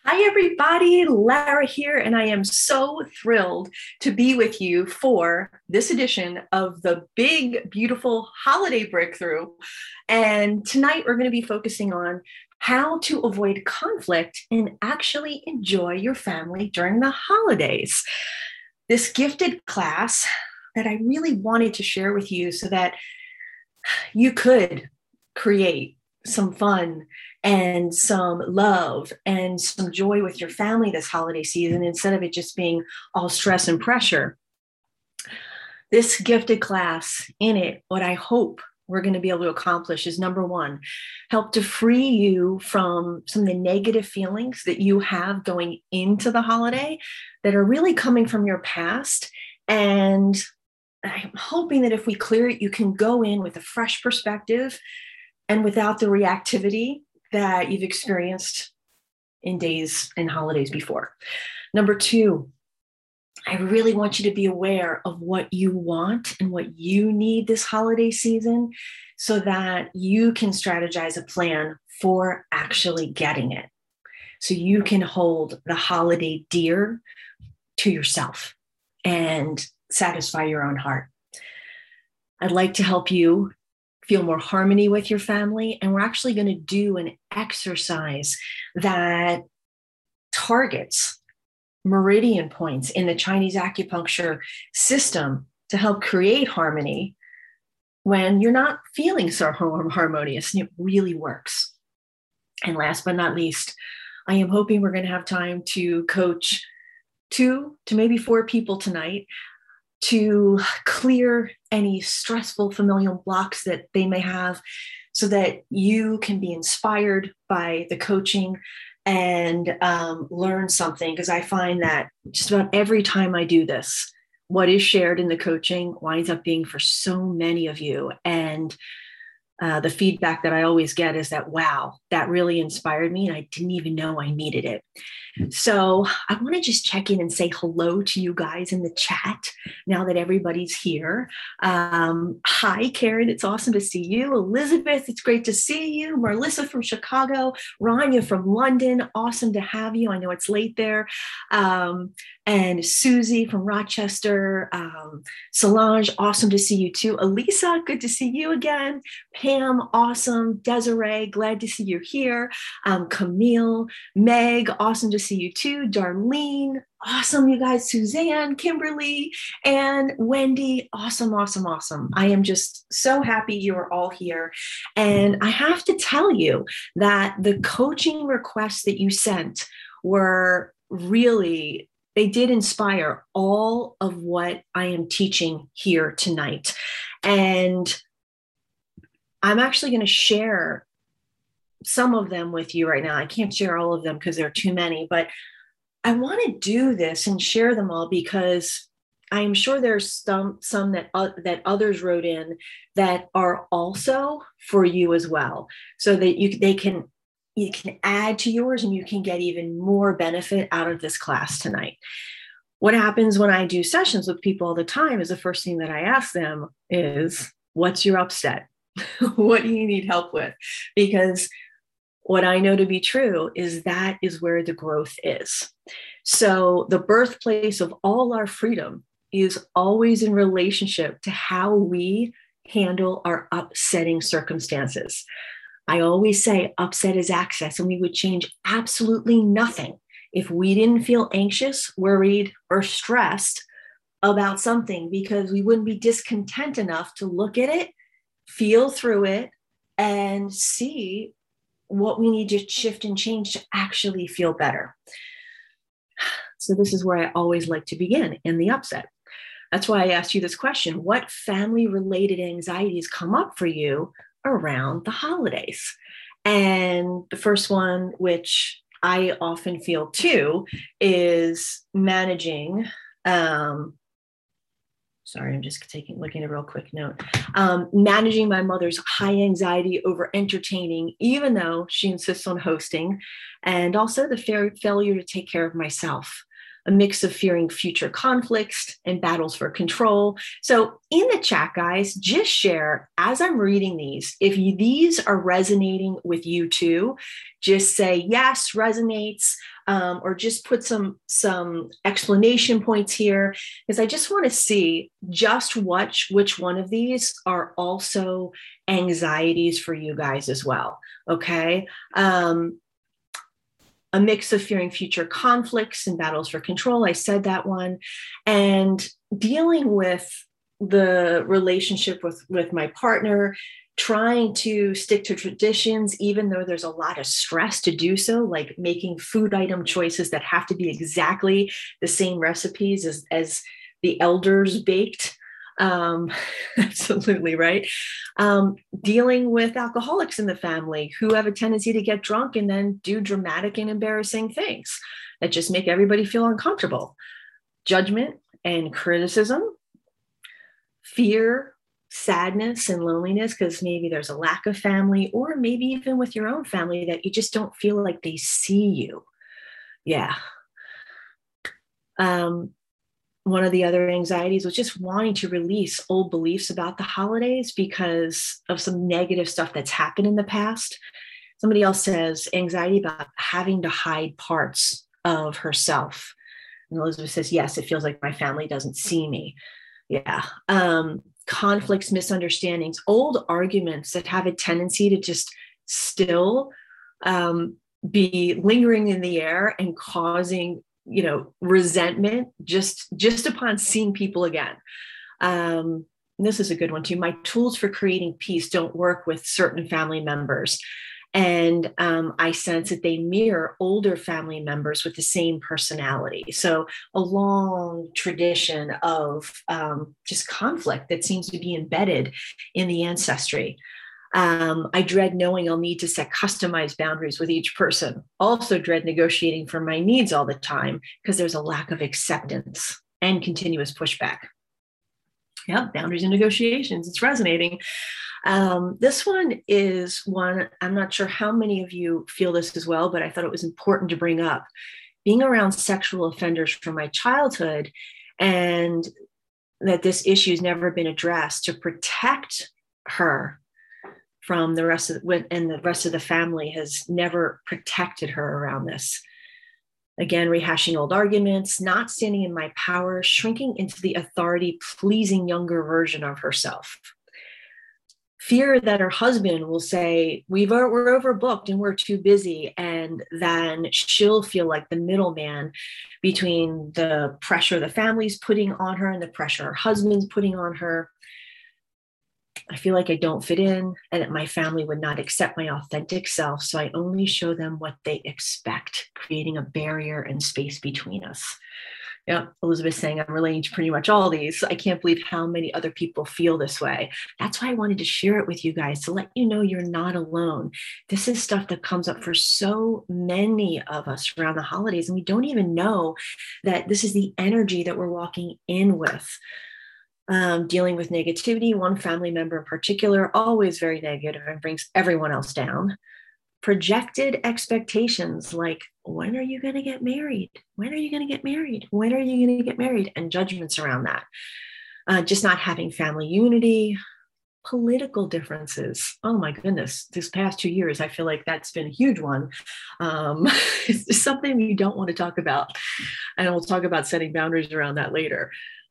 Hi, everybody. Lara here, and I am so thrilled to be with you for this edition of the Big, Beautiful Holiday Breakthrough. And tonight we're going to be focusing on how to avoid conflict and actually enjoy your family during the holidays. This gifted class that I really wanted to share with you so that you could create some fun and some love and some joy with your family this holiday season instead of it just being all stress and pressure. This gifted class in it, what I hope we're going to be able to accomplish is number one, help to free you from some of the negative feelings that you have going into the holiday that are really coming from your past. And I'm hoping that if we clear it, you can go in with a fresh perspective and without the reactivity that you've experienced in days and holidays before. Number two, I really want you to be aware of what you want and what you need this holiday season so that you can strategize a plan for actually getting it. So you can hold the holiday dear to yourself and satisfy your own heart. I'd like to help you feel more harmony with your family. And we're actually going to do an exercise that targets meridian points in the Chinese acupuncture system to help create harmony when you're not feeling so harmonious. And it really works. And last but not least, I am hoping we're going to have time to coach 2 to maybe 4 people tonight to clear any stressful familial blocks that they may have so that you can be inspired by the coaching and learn something. Because I find that just about every time I do this, what is shared in the coaching winds up being for so many of you. And the feedback that I always get is that, wow, that really inspired me and I didn't even know I needed it. So I want to just check in and say hello to you guys in the chat now that everybody's here. Hi, Karen. It's awesome to see you. Elizabeth, it's great to see you. Marlissa from Chicago. Rania from London. Awesome to have you. I know it's late there. And Susie from Rochester. Solange, awesome to see you too. Elisa, good to see you again. Pam, awesome. Desiree, glad to see you here. Camille, Meg, awesome to see you too. Darlene, awesome, you guys. Suzanne, Kimberly, and Wendy, awesome, awesome, awesome. I am just so happy you are all here. And I have to tell you that the coaching requests that you sent were really, they did inspire all of what I am teaching here tonight. And I'm actually going to share some of them with you right now. I can't share all of them because there are too many, but I want to do this and share them all because I'm sure there's some that others wrote in that are also for you as well, so that you can add to yours and you can get even more benefit out of this class tonight. What happens when I do sessions with people all the time is the first thing that I ask them is, what's your upset? What do you need help with? Because what I know to be true is that is where the growth is. So the birthplace of all our freedom is always in relationship to how we handle our upsetting circumstances. I always say upset is access, and we would change absolutely nothing if we didn't feel anxious, worried, or stressed about something, because we wouldn't be discontent enough to look at it, feel through it, and see what we need to shift and change to actually feel better. So this is where I always like to begin, in the upset. That's why I asked you this question. What family-related anxieties come up for you around the holidays? And the first one, which I often feel too, is managing sorry, I'm just looking at a real quick note. Managing my mother's high anxiety over entertaining, even though she insists on hosting, and also the failure to take care of myself. a mix of fearing future conflicts and battles for control. So in the chat, guys, just share as I'm reading these. If these are resonating with you too, just say yes, resonates, or just put some explanation points here, because I just want to see just which one of these are also anxieties for you guys as well. Okay. A mix of fearing future conflicts and battles for control. I said that one. And dealing with the relationship with my partner, trying to stick to traditions, even though there's a lot of stress to do so, like making food item choices that have to be exactly the same recipes as the elders baked. Absolutely right. Dealing with alcoholics in the family who have a tendency to get drunk and then do dramatic and embarrassing things that just make everybody feel uncomfortable. Judgment and criticism, fear, sadness, and loneliness, because maybe there's a lack of family, or maybe even with your own family that you just don't feel like they see you. Yeah. One of the other anxieties was just wanting to release old beliefs about the holidays because of some negative stuff that's happened in the past. Somebody else says anxiety about having to hide parts of herself. And Elizabeth says, yes, it feels like my family doesn't see me. Yeah. Conflicts, misunderstandings, old arguments that have a tendency to just still be lingering in the air and causing resentment just upon seeing people again. This is a good one too. My tools for creating peace don't work with certain family members. And I sense that they mirror older family members with the same personality. So a long tradition of just conflict that seems to be embedded in the ancestry. I dread knowing I'll need to set customized boundaries with each person. Also dread negotiating for my needs all the time because there's a lack of acceptance and continuous pushback. Yep, boundaries and negotiations. It's resonating. This one is one, I'm not sure how many of you feel this as well, but I thought it was important to bring up. Being around sexual offenders from my childhood, and that this issue has never been addressed, to protect her from the rest of the family has never protected her around this. Again, rehashing old arguments, not standing in my power, shrinking into the authority, pleasing younger version of herself. Fear that her husband will say, we're overbooked and we're too busy. And then she'll feel like the middleman between the pressure the family's putting on her and the pressure her husband's putting on her. I feel like I don't fit in and that my family would not accept my authentic self. So I only show them what they expect, creating a barrier and space between us. Yeah, Elizabeth saying I'm relating to pretty much all these. I can't believe how many other people feel this way. That's why I wanted to share it with you guys, to let you know you're not alone. This is stuff that comes up for so many of us around the holidays, and we don't even know that this is the energy that we're walking in with. Dealing with negativity, one family member in particular, always very negative and brings everyone else down. Projected expectations like, when are you going to get married? When are you going to get married? When are you going to get married? And judgments around that. Just not having family unity, political differences. Oh my goodness, this past 2 years, I feel like that's been a huge one. It's something we don't want to talk about. And we'll talk about setting boundaries around that later.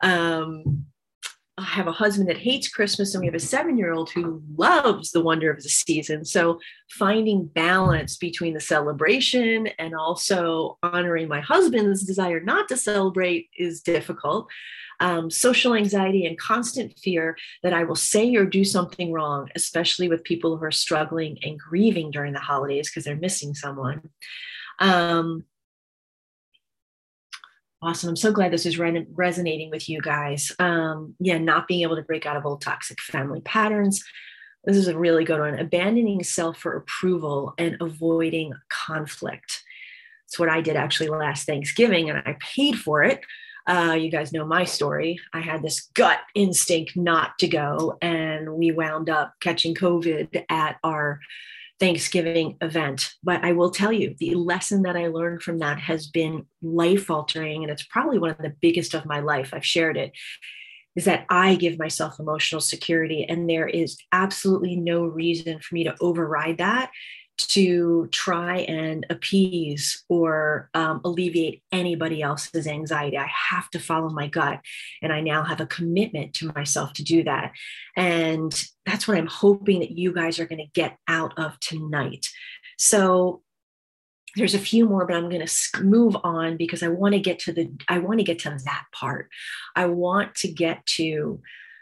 I have a husband that hates Christmas, and we have a 7-year-old who loves the wonder of the season. So finding balance between the celebration and also honoring my husband's desire not to celebrate is difficult. Social anxiety and constant fear that I will say or do something wrong, especially with people who are struggling and grieving during the holidays because they're missing someone. Awesome. I'm so glad this is resonating with you guys. Not being able to break out of old toxic family patterns. This is a really good one. Abandoning self for approval and avoiding conflict. It's what I did actually last Thanksgiving, and I paid for it. You guys know my story. I had this gut instinct not to go, and we wound up catching COVID at our Thanksgiving event. But I will tell you, the lesson that I learned from that has been life altering. And it's probably one of the biggest of my life. I've shared it, is that I give myself emotional security. And there is absolutely no reason for me to override that to try and appease or alleviate anybody else's anxiety. I have to follow my gut. And I now have a commitment to myself to do that. And that's what I'm hoping that you guys are going to get out of tonight. So there's a few more, but I'm going to move on because I want to get to that part. I want to get to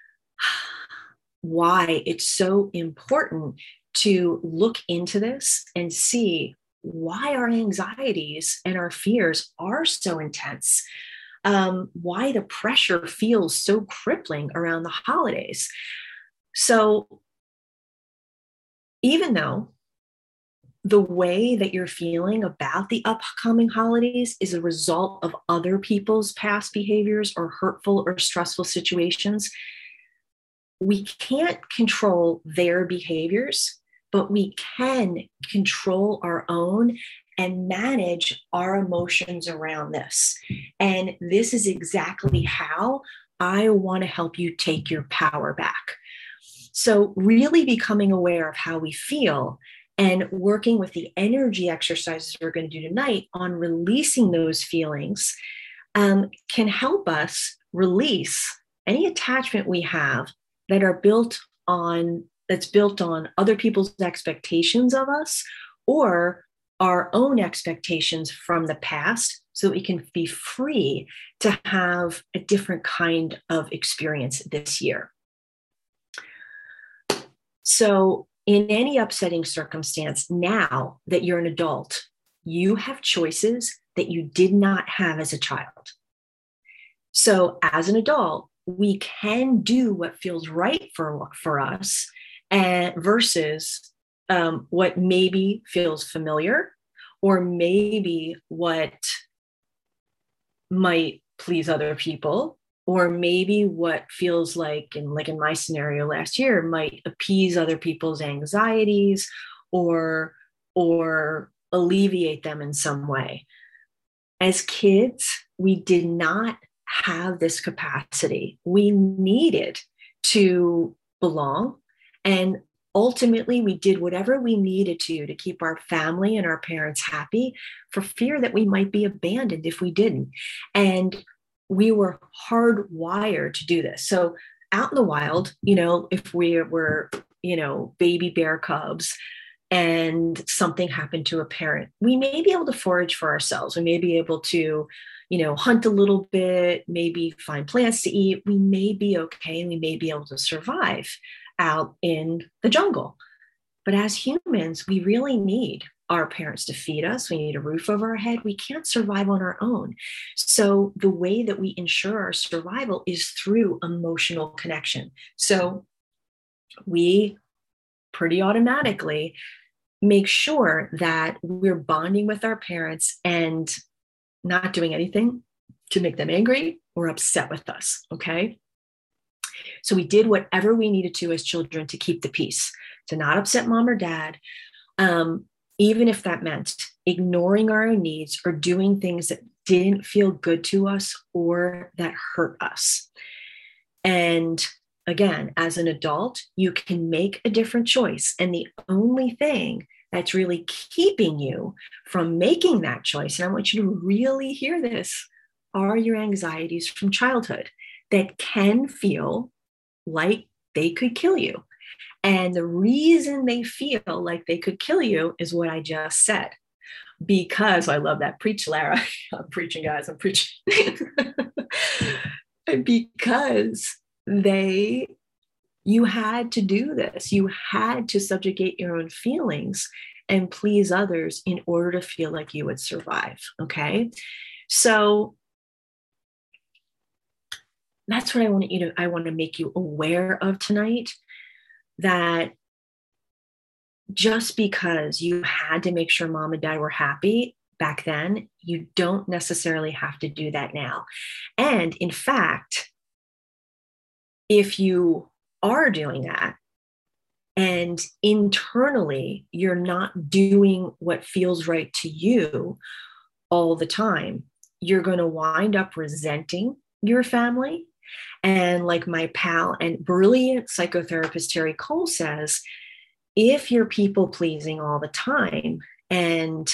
why it's so important to look into this and see why our anxieties and our fears are so intense, why the pressure feels so crippling around the holidays. So even though the way that you're feeling about the upcoming holidays is a result of other people's past behaviors or hurtful or stressful situations, we can't control their behaviors, but we can control our own and manage our emotions around this. And this is exactly how I want to help you take your power back. So really becoming aware of how we feel and working with the energy exercises we're going to do tonight on releasing those feelings can help us release any attachment we have that's built on other people's expectations of us or our own expectations from the past, so that we can be free to have a different kind of experience this year. So in any upsetting circumstance, now that you're an adult, you have choices that you did not have as a child. So as an adult, we can do what feels right for us versus what maybe feels familiar or maybe what might please other people, or maybe what feels like in my scenario last year, might appease other people's anxieties or alleviate them in some way. As kids, we did not have this capacity. We needed to belong. And ultimately, we did whatever we needed to keep our family and our parents happy, for fear that we might be abandoned if we didn't. And we were hardwired to do this. So out in the wild, if we were, baby bear cubs and something happened to a parent, we may be able to forage for ourselves. We may be able to, hunt a little bit, maybe find plants to eat. We may be okay. We may be able to survive out in the jungle. But as humans, we really need our parents to feed us. We need a roof over our head. We can't survive on our own. So the way that we ensure our survival is through emotional connection. So we pretty automatically make sure that we're bonding with our parents and not doing anything to make them angry or upset with us, okay? So we did whatever we needed to as children to keep the peace, to not upset mom or dad, even if that meant ignoring our own needs or doing things that didn't feel good to us or that hurt us. And again, as an adult, you can make a different choice. And the only thing that's really keeping you from making that choice, and I want you to really hear this, are your anxieties from childhood that can feel like they could kill you. And the reason they feel like they could kill you is what I just said. Because I love that. Preach, Lara. I'm preaching, guys. I'm preaching. Because you had to do this. You had to subjugate your own feelings and please others in order to feel like you would survive. Okay. So that's what I want to make you aware of tonight, that just because you had to make sure mom and dad were happy back then, you don't necessarily have to do that now. And in fact, if you are doing that and internally you're not doing what feels right to you all the time, you're going to wind up resenting your family. And like my pal and brilliant psychotherapist Terry Cole says, if you're people pleasing all the time and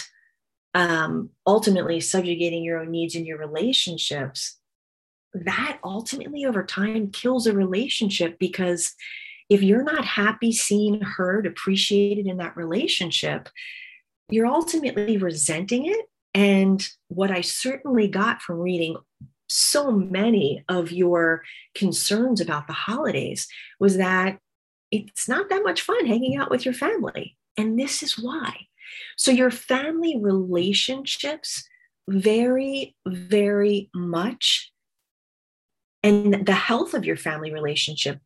ultimately subjugating your own needs in your relationships, that ultimately over time kills a relationship, because if you're not happy, seen, heard, appreciated in that relationship, you're ultimately resenting it. And what I certainly got from reading so many of your concerns about the holidays was that it's not that much fun hanging out with your family. And this is why. So your family relationships very, very much, and the health of your family relationship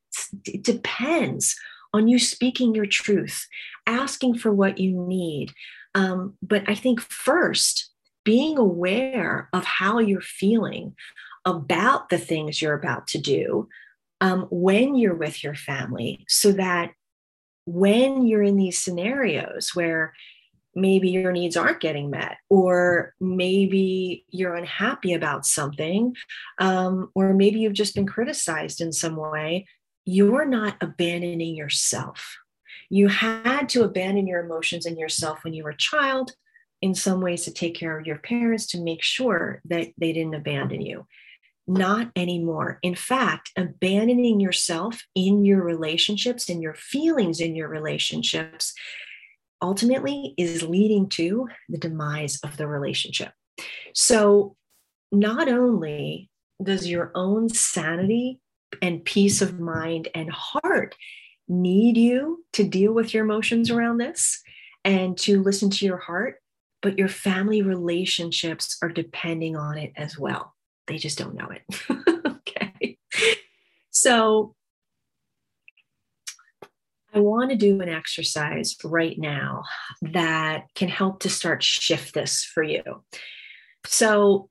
depends on you speaking your truth, asking for what you need. But I think first, being aware of how you're feeling about the things you're about to do when you're with your family, so that when you're in these scenarios where maybe your needs aren't getting met, or maybe you're unhappy about something, or maybe you've just been criticized in some way, you're not abandoning yourself. You had to abandon your emotions and yourself when you were a child, in some ways to take care of your parents, to make sure that they didn't abandon you. Not anymore. In fact, abandoning yourself in your relationships and your feelings in your relationships ultimately is leading to the demise of the relationship. So not only does your own sanity and peace of mind and heart need you to deal with your emotions around this and to listen to your heart, but your family relationships are depending on it as well. They just don't know it. Okay. So I want to do an exercise right now that can help to start shift this for you. So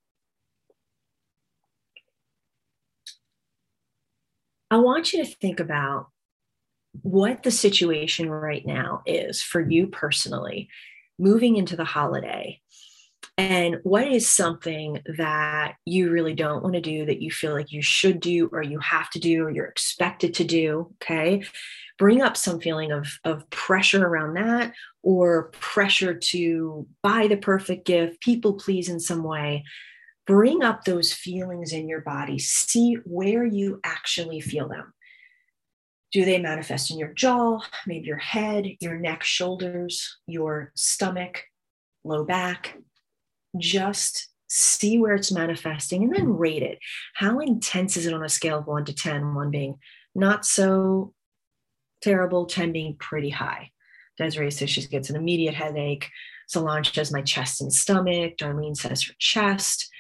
I want you to think about what the situation right now is for you personally, moving into the holiday. And what is something that you really don't want to do that you feel like you should do, or you have to do, or you're expected to do? Okay. Bring up some feeling of pressure around that, or pressure to buy the perfect gift, people please in some way. Bring up those feelings in your body. See where you actually feel them. Do they manifest in your jaw, maybe your head, your neck, shoulders, your stomach, low back? Just see where it's manifesting and then rate it. How intense is it on a scale of 1 to 10, 1 being not so terrible, 10 being pretty high? Desiree says she gets an immediate headache. Solange says my chest and stomach. Darlene says her chest,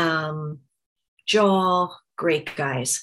jaw. Great, guys.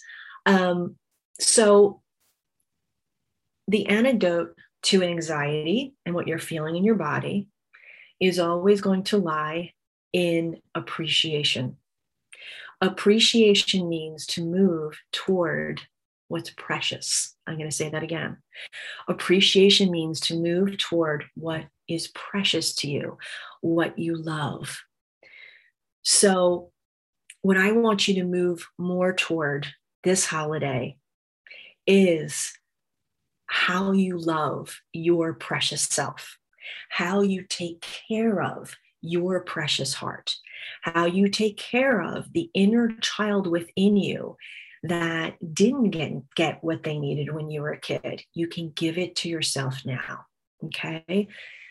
So the antidote to anxiety and what you're feeling in your body is always going to lie in appreciation. Appreciation means to move toward what's precious. I'm going to say that again. Appreciation means to move toward what is precious to you, what you love. So what I want you to move more toward this holiday is how you love your precious self, how you take care of your precious heart, how you take care of the inner child within you that didn't get what they needed when you were a kid. You can give it to yourself now. Okay.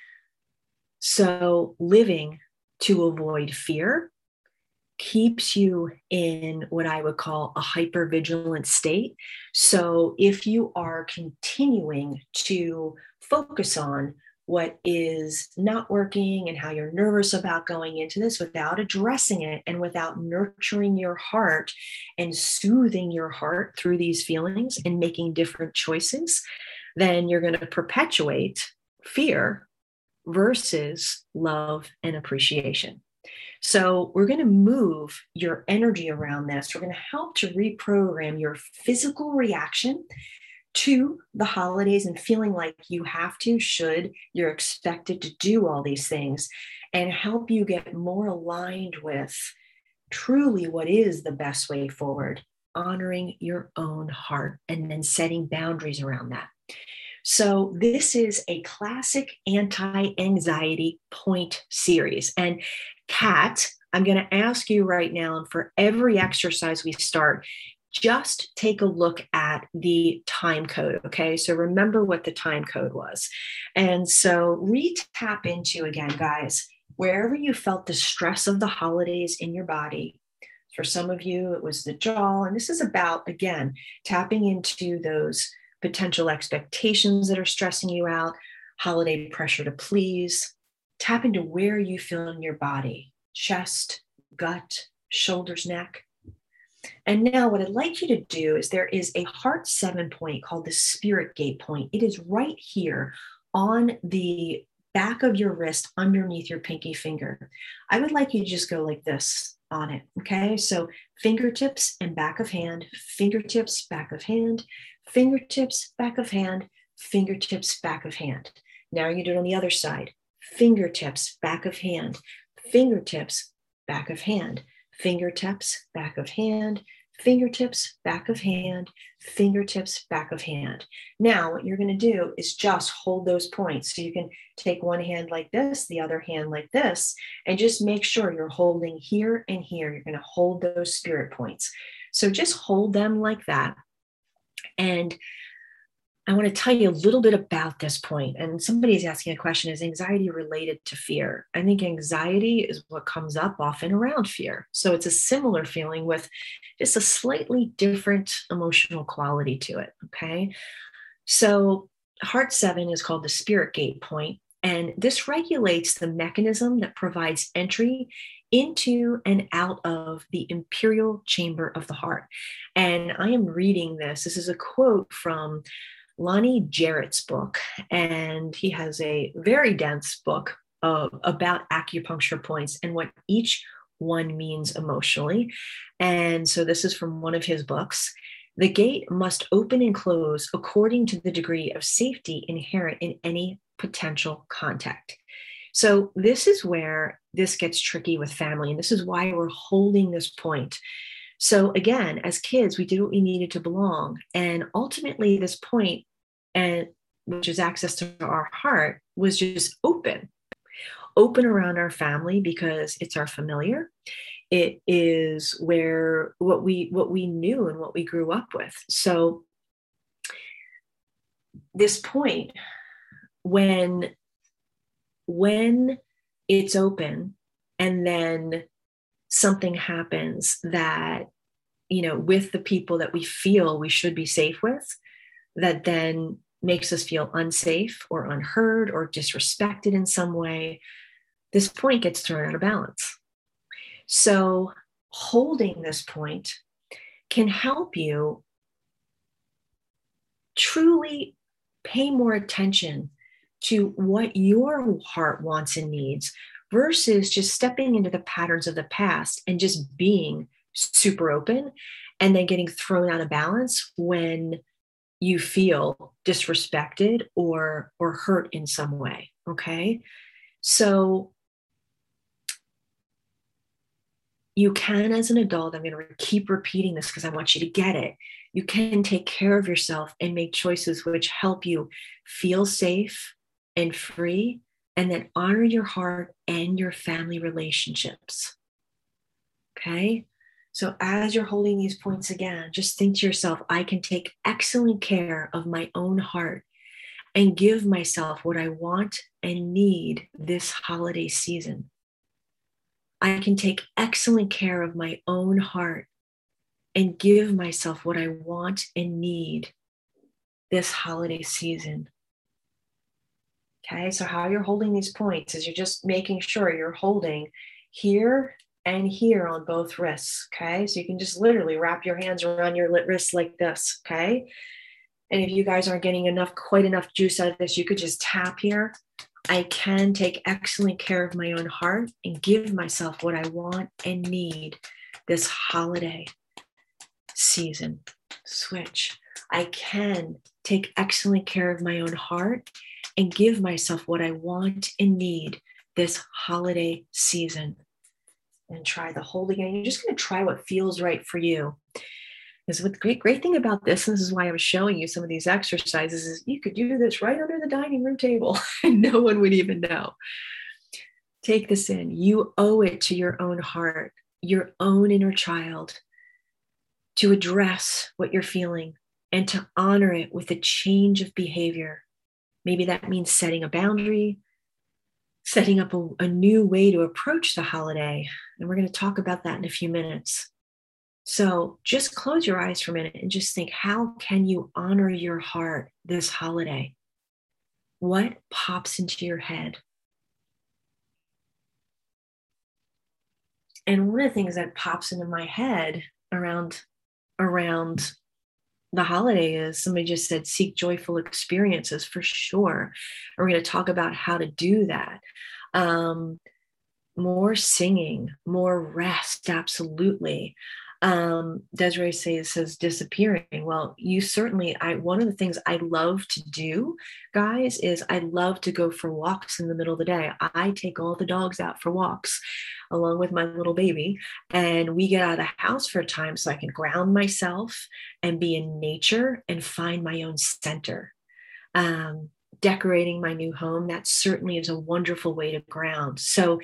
So living to avoid fear keeps you in what I would call a hypervigilant state. So if you are continuing to focus on what is not working and how you're nervous about going into this without addressing it and without nurturing your heart and soothing your heart through these feelings and making different choices, then you're going to perpetuate fear versus love and appreciation. So we're going to move your energy around this. We're going to help to reprogram your physical reaction to the holidays and feeling like you have to, you're expected to do all these things, and help you get more aligned with truly what is the best way forward, honoring your own heart and then setting boundaries around that. So this is a classic anti-anxiety point series. And Kat, I'm going to ask you right now, and for every exercise we start, just take a look at the time code. Okay. So remember what the time code was. And so re-tap into, again, guys, wherever you felt the stress of the holidays in your body. For some of you, it was the jaw. And this is about, again, tapping into those potential expectations that are stressing you out, holiday pressure to please. Tap into where you feel in your body, chest, gut, shoulders, neck. And now what I'd like you to do is there is a heart 7 point called the spirit gate point. It is right here on the back of your wrist underneath your pinky finger. I would like you to just go like this on it. Okay. So fingertips and back of hand, fingertips, back of hand, fingertips, back of hand, fingertips, back of hand. Now you do it on the other side. Fingertips, back of hand, fingertips, back of hand, fingertips, back of hand, fingertips, back of hand, fingertips, back of hand. Now, what you're going to do is just hold those points. So you can take one hand like this, the other hand like this, and just make sure you're holding here and here. You're going to hold those spirit points. So just hold them like that. And I want to tell you a little bit about this point. And somebody's asking a question, is anxiety related to fear? I think anxiety is what comes up often around fear. So it's a similar feeling with just a slightly different emotional quality to it. Okay. So heart 7 is called the spirit gate point, and this regulates the mechanism that provides entry into and out of the imperial chamber of the heart. And I am reading this. This is a quote from Lonnie Jarrett's book, and he has a very dense book about acupuncture points and what each one means emotionally. And so this is from one of his books. The gate must open and close according to the degree of safety inherent in any potential contact. So this is where this gets tricky with family, and this is why we're holding this point. So again, as kids, we did what we needed to belong. And ultimately this point, and which is access to our heart, was just open around our family because it's our familiar. It is where what we knew and what we grew up with. So this point, when it's open and then something happens that, with the people that we feel we should be safe with, that then makes us feel unsafe or unheard or disrespected in some way, this point gets thrown out of balance. So holding this point can help you truly pay more attention to what your heart wants and needs versus just stepping into the patterns of the past and just being super open and then getting thrown out of balance when you feel disrespected or hurt in some way. Okay. So you can, as an adult, I'm going to keep repeating this because I want you to get it. You can take care of yourself and make choices which help you feel safe and free, and then honor your heart and your family relationships. Okay. So as you're holding these points again, just think to yourself, I can take excellent care of my own heart and give myself what I want and need this holiday season. I can take excellent care of my own heart and give myself what I want and need this holiday season. Okay, so how you're holding these points is you're just making sure you're holding here and here on both wrists. Okay, so you can just literally wrap your hands around your wrists like this. Okay, and if you guys aren't getting quite enough juice out of this, you could just tap here. I can take excellent care of my own heart and give myself what I want and need this holiday season. Switch. I can take excellent care of my own heart and give myself what I want and need this holiday season. And try the hold again. You're just going to try what feels right for you. Because what the great thing about this, and this is why I'm showing you some of these exercises, is you could do this right under the dining room table and no one would even know. Take this in. You owe it to your own heart, your own inner child, to address what you're feeling and to honor it with a change of behavior. Maybe that means setting a boundary, setting up a new way to approach the holiday. And we're going to talk about that in a few minutes. So just close your eyes for a minute and just think, how can you honor your heart this holiday? What pops into your head? And one of the things that pops into my head around the holiday is, somebody just said, seek joyful experiences, for sure. We're going to talk about how to do that. More singing, more rest, absolutely. Desiree says disappearing. Well, you certainly, one of the things I love to do, guys, is I love to go for walks in the middle of the day. I take all the dogs out for walks along with my little baby, and we get out of the house for a time so I can ground myself and be in nature and find my own center. Decorating my new home, that certainly is a wonderful way to ground. So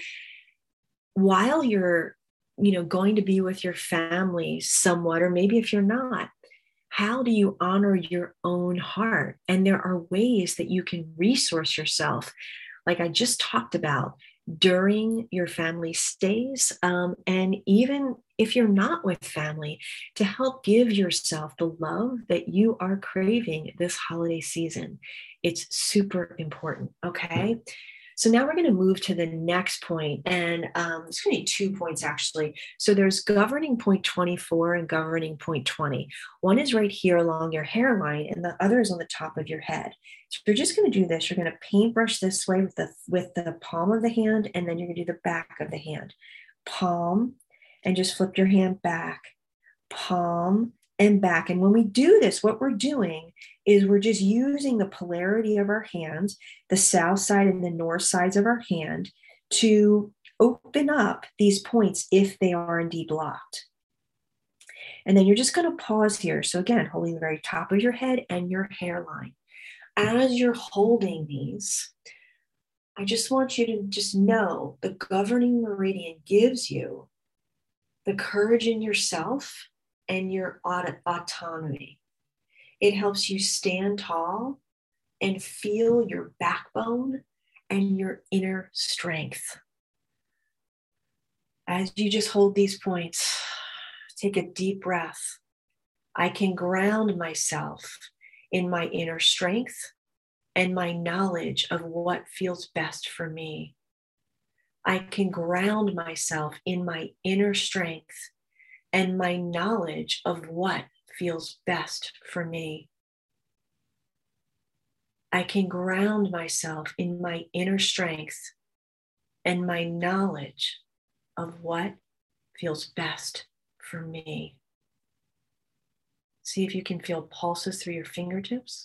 while you're going to be with your family somewhat, or maybe if you're not, how do you honor your own heart? And there are ways that you can resource yourself, like I just talked about, during your family stays, and even if you're not with family, to help give yourself the love that you are craving this holiday season. It's super important, okay? So now we're going to move to the next point, and it's going to be 2 points actually. So there's governing point 24 and governing point 20. One is right here along your hairline, and the other is on the top of your head. So you're just going to do this. You're going to paintbrush this way with the palm of the hand, and then you're going to do the back of the hand. Palm, and just flip your hand back. Palm and back. And when we do this, what we're doing is we're just using the polarity of our hands, the south side and the north sides of our hand, to open up these points if they are indeed blocked. And then you're just going to pause here. So again, holding the very top of your head and your hairline. As you're holding these, I just want you to just know the governing meridian gives you the courage in yourself and your autonomy. It helps you stand tall and feel your backbone and your inner strength. As you just hold these points, take a deep breath. I can ground myself in my inner strength and my knowledge of what feels best for me. I can ground myself in my inner strength and my knowledge of what feels best for me. I can ground myself in my inner strength and my knowledge of what feels best for me. See if you can feel pulses through your fingertips.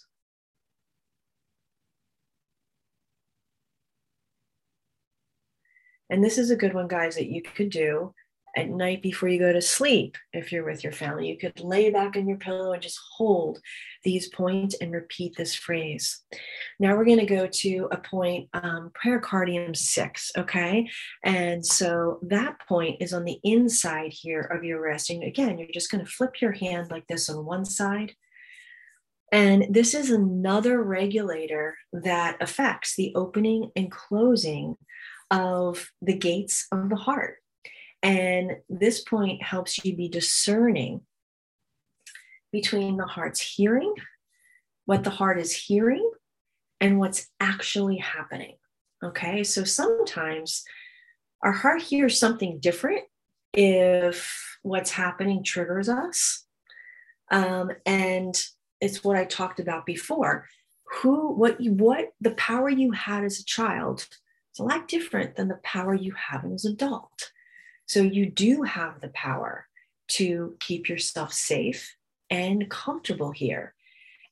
And this is a good one, guys, that you could do at night before you go to sleep. If you're with your family, you could lay back on your pillow and just hold these points and repeat this phrase. Now we're going to go to a point, pericardium 6, okay? And so that point is on the inside here of your wrist. And again, you're just going to flip your hand like this on one side. And this is another regulator that affects the opening and closing of the gates of the heart. And this point helps you be discerning between the heart's hearing, what the heart is hearing, and what's actually happening. Okay, so sometimes our heart hears something different if what's happening triggers us. And it's what I talked about before. What the power you had as a child is a lot different than the power you have as an adult. So you do have the power to keep yourself safe and comfortable here.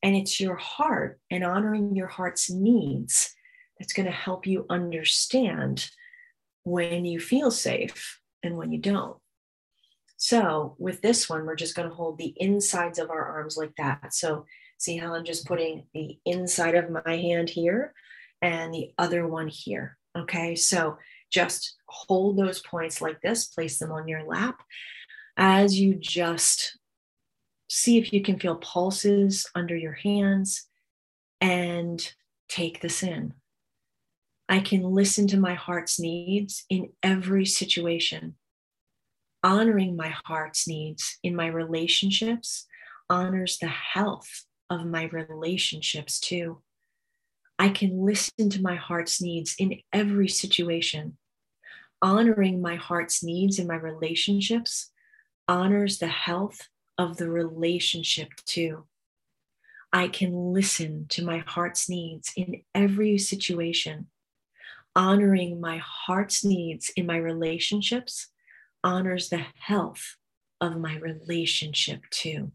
And it's your heart and honoring your heart's needs that's going to help you understand when you feel safe and when you don't. So with this one, we're just going to hold the insides of our arms like that. So see how I'm just putting the inside of my hand here and the other one here. Okay, so just hold those points like this, place them on your lap as you just see if you can feel pulses under your hands and take this in. I can listen to my heart's needs in every situation. Honoring my heart's needs in my relationships honors the health of my relationships too. I can listen to my heart's needs in every situation. Honoring my heart's needs in my relationships honors the health of the relationship too. I can listen to my heart's needs in every situation. Honoring my heart's needs in my relationships honors the health of my relationship too.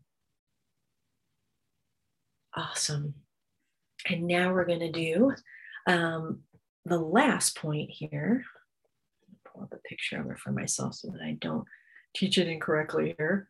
Awesome. And now we're going to do the last point here. Pull up a picture of it for myself so that I don't teach it incorrectly here.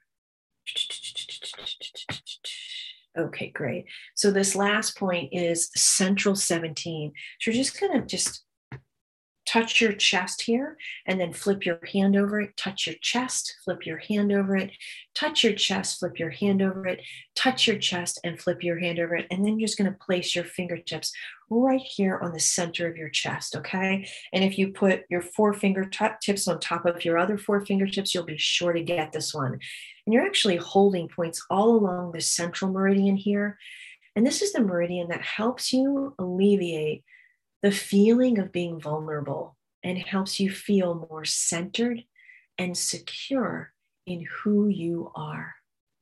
Okay, great. So this last point is Central 17. So you're just going to touch your chest here and then flip your hand over it, touch your chest, flip your hand over it, touch your chest, flip your hand over it, touch your chest and flip your hand over it. And then you're just going to place your fingertips right here on the center of your chest, okay? And if you put your 4 fingertips on top of your other 4 fingertips, you'll be sure to get this one. And you're actually holding points all along the central meridian here. And this is the meridian that helps you alleviate the feeling of being vulnerable and helps you feel more centered and secure in who you are.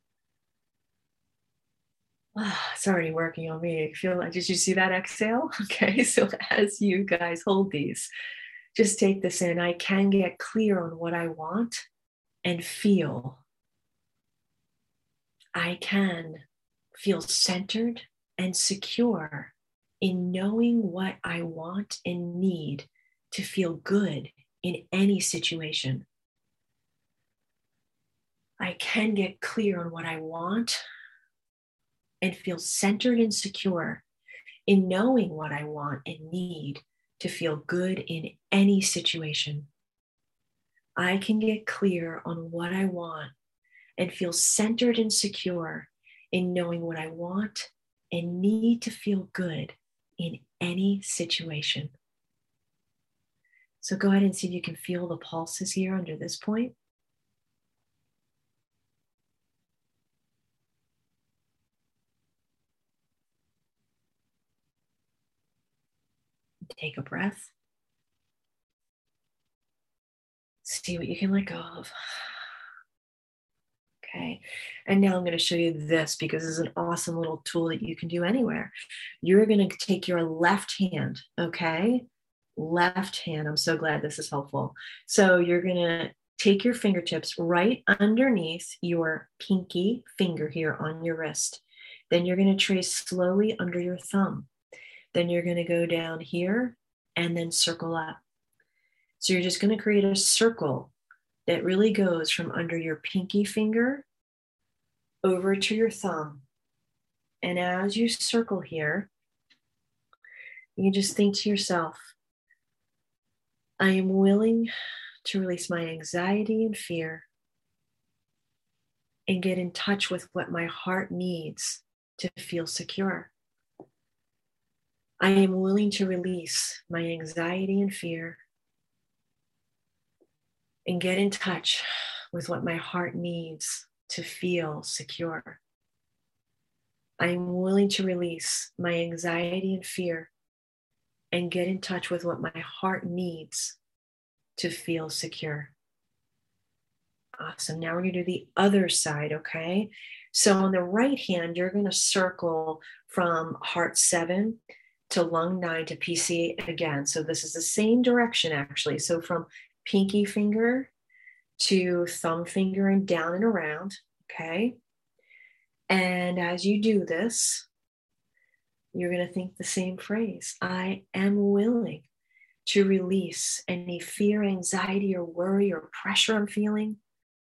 It's already working on me. I feel like, did you see that exhale? Okay, so as you guys hold these, just take this in. I can get clear on what I want and feel. I can feel centered and secure in knowing what I want and need to feel good in any situation. I can get clear on what I want and feel centered and secure in knowing what I want and need to feel good in any situation. I can get clear on what I want and feel centered and secure in knowing what I want and need to feel good in any situation. So go ahead and see if you can feel the pulses here under this point. Take a breath. See what you can let go of. Okay, and now I'm going to show you this because this is an awesome little tool that you can do anywhere. You're going to take your left hand, okay? Left hand. I'm so glad this is helpful. So you're going to take your fingertips right underneath your pinky finger here on your wrist. Then you're going to trace slowly under your thumb. Then you're going to go down here and then circle up. So you're just going to create a circle that really goes from under your pinky finger over to your thumb. And as you circle here, you just think to yourself, I am willing to release my anxiety and fear and get in touch with what my heart needs to feel secure. I am willing to release my anxiety and fear and get in touch with what my heart needs to feel secure. I am willing to release my anxiety and fear and get in touch with what my heart needs to feel secure. Awesome. Now we're going to do the other side, okay? So on the right hand, you're going to circle from heart 7 to lung 9 to PC8 again. So this is the same direction actually. So from pinky finger to thumb finger and down and around, okay? And as you do this, you're going to think the same phrase. I am willing to release any fear, anxiety, or worry or pressure I'm feeling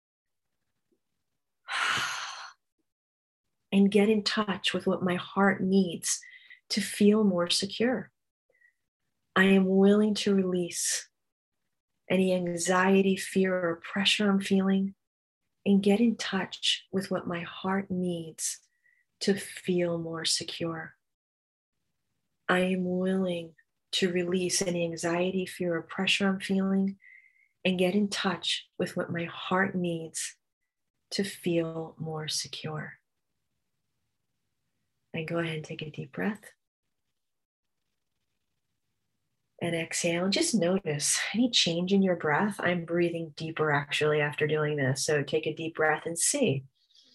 and get in touch with what my heart needs to feel more secure. I am willing to release any anxiety, fear, or pressure I'm feeling and get in touch with what my heart needs to feel more secure. I am willing to release any anxiety, fear, or pressure I'm feeling and get in touch with what my heart needs to feel more secure. And go ahead and take a deep breath. And exhale. Just notice any change in your breath. I'm breathing deeper actually after doing this. So take a deep breath and see.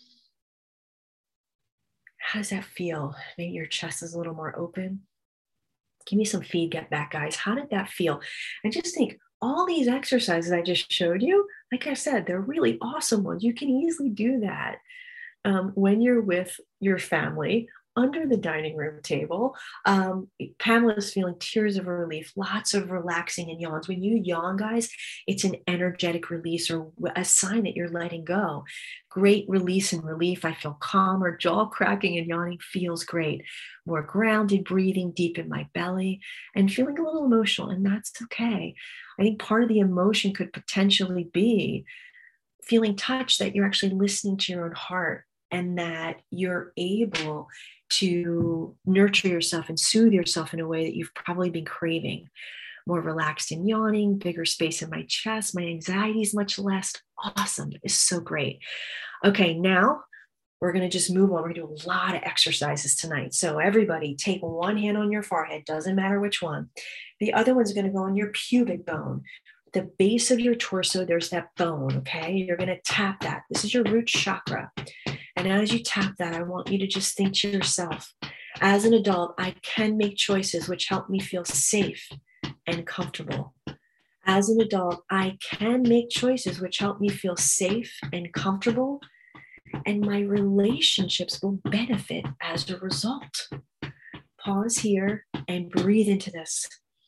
How does that feel? Maybe your chest is a little more open. Give me some feedback, guys. How did that feel? And just think, all these exercises I just showed you, like I said, they're really awesome ones. You can easily do that when you're with your family under the dining room table. Pamela's feeling tears of relief, lots of relaxing and yawns. When you yawn, guys, it's an energetic release or a sign that you're letting go. Great release and relief. I feel calmer, jaw cracking and yawning feels great. More grounded, breathing deep in my belly and feeling a little emotional, and that's okay. I think part of the emotion could potentially be feeling touched that you're actually listening to your own heart and that you're able to nurture yourself and soothe yourself in a way that you've probably been craving. More relaxed and yawning, bigger space in my chest. My anxiety is much less. Awesome. It's so great. Okay, now we're going to just move on. We're going to do a lot of exercises tonight. So everybody take one hand on your forehead. Doesn't matter which one. The other one's going to go on your pubic bone. The base of your torso, there's that bone, okay? You're going to tap that. This is your root chakra. And as you tap that, I want you to just think to yourself, as an adult, I can make choices which help me feel safe and comfortable. As an adult, I can make choices which help me feel safe and comfortable, and my relationships will benefit as a result. Pause here and breathe into this.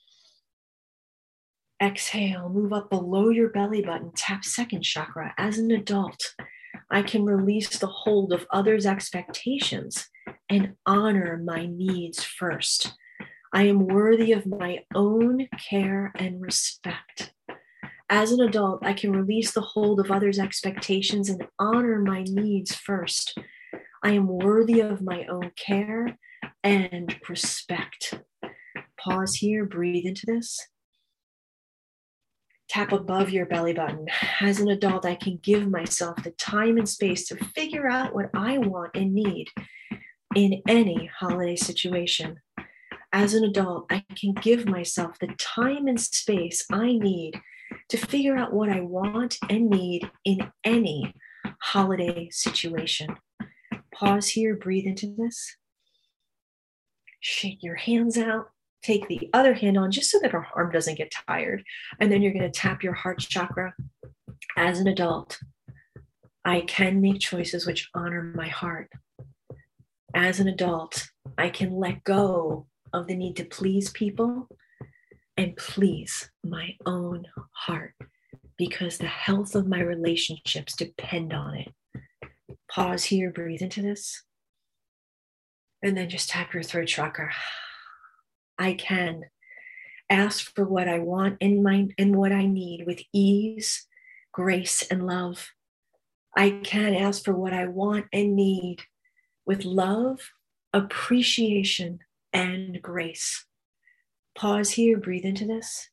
Exhale, move up below your belly button, tap second chakra. As an adult, I can release the hold of others' expectations and honor my needs first. I am worthy of my own care and respect. As an adult, I can release the hold of others' expectations and honor my needs first. I am worthy of my own care and respect. Pause here, breathe into this. Tap above your belly button. As an adult, I can give myself the time and space to figure out what I want and need in any holiday situation. As an adult, I can give myself the time and space I need to figure out what I want and need in any holiday situation. Pause here, breathe into this. Shake your hands out. Take the other hand on just so that our arm doesn't get tired. And then you're going to tap your heart chakra. As an adult, I can make choices which honor my heart. As an adult, I can let go of the need to please people and please my own heart because the health of my relationships depend on it. Pause here, breathe into this. And then just tap your throat chakra. I can ask for what I want and what I need with ease, grace, and love. I can ask for what I want and need with love, appreciation, and grace. Pause here, breathe into this.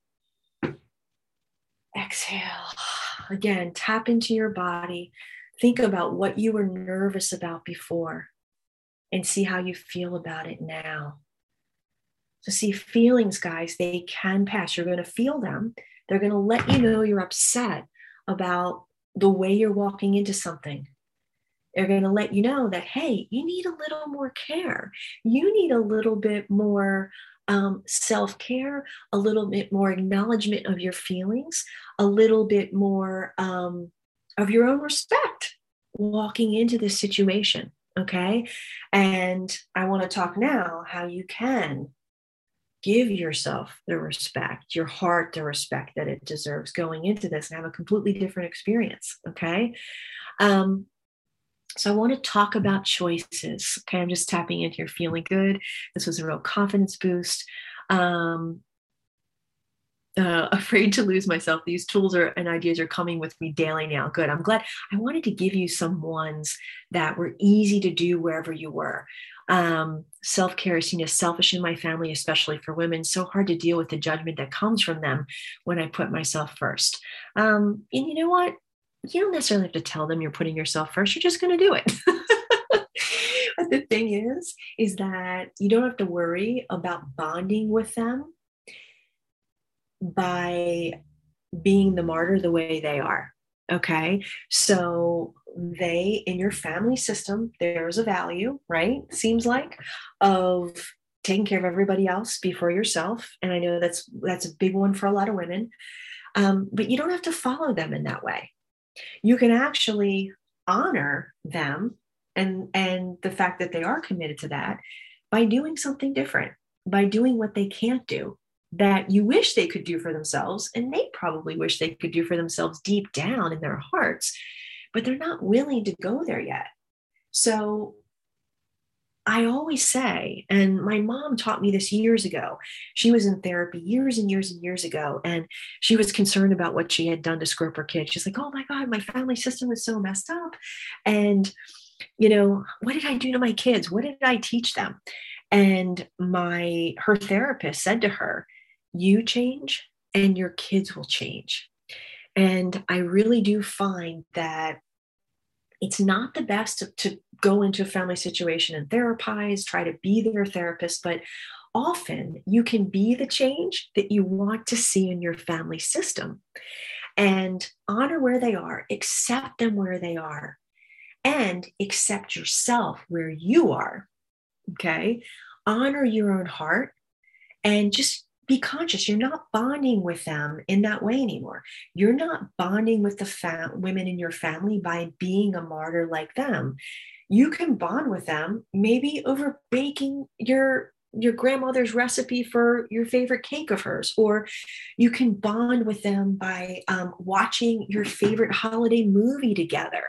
Exhale. Again, tap into your body. Think about what you were nervous about before and see how you feel about it now. So see, feelings, guys, they can pass. You're going to feel them. They're going to let you know you're upset about the way you're walking into something. They're going to let you know that, hey, you need a little more care. You need a little bit more self-care, a little bit more acknowledgement of your feelings, a little bit more of your own respect walking into this situation. Okay. And I want to talk now how you can give yourself the respect, your heart the respect that it deserves going into this and have a completely different experience. Okay. Um, so I want to talk about choices. Okay. I'm just tapping into your feeling good. This was a real confidence boost. Um, Afraid to lose myself. These tools and ideas are coming with me daily now. Good. I'm glad. I wanted to give you some ones that were easy to do wherever you were. Self-care is seen as selfish in my family, especially for women. So hard to deal with the judgment that comes from them when I put myself first. And you know what? You don't necessarily have to tell them you're putting yourself first. You're just going to do it. But the thing is that you don't have to worry about bonding with them by being the martyr the way they are. Okay. So they, in your family system, there's a value, right? Seems like, of taking care of everybody else before yourself. And I know that's a big one for a lot of women. But you don't have to follow them in that way. You can actually honor them and the fact that they are committed to that by doing something different, by doing what they can't do that you wish they could do for themselves, and they probably wish they could do for themselves deep down in their hearts, but they're not willing to go there yet. So I always say, and my mom taught me this years ago. She was in therapy years and years and years ago, and she was concerned about what she had done to screw up her kids. She's like, "Oh my God, my family system was so messed up. And, what did I do to my kids? What did I teach them?" And her therapist said to her, "You change and your kids will change." And I really do find that it's not the best to go into a family situation and therapize, try to be their therapist, but often you can be the change that you want to see in your family system and honor where they are, accept them where they are, and accept yourself where you are. Okay. Honor your own heart and just be conscious. You're not bonding with them in that way anymore. You're not bonding with the women in your family by being a martyr like them. You can bond with them maybe over baking your grandmother's recipe for your favorite cake of hers, or you can bond with them by watching your favorite holiday movie together.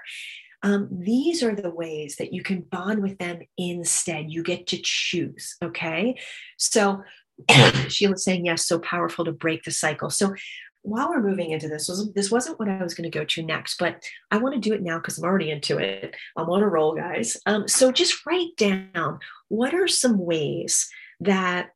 These are the ways that you can bond with them instead. You get to choose. Okay. So Sheila's saying, yes, so powerful to break the cycle. So while we're moving into this wasn't what I was going to go to next, but I want to do it now because I'm already into it. I'm on a roll, guys. So just write down, what are some ways that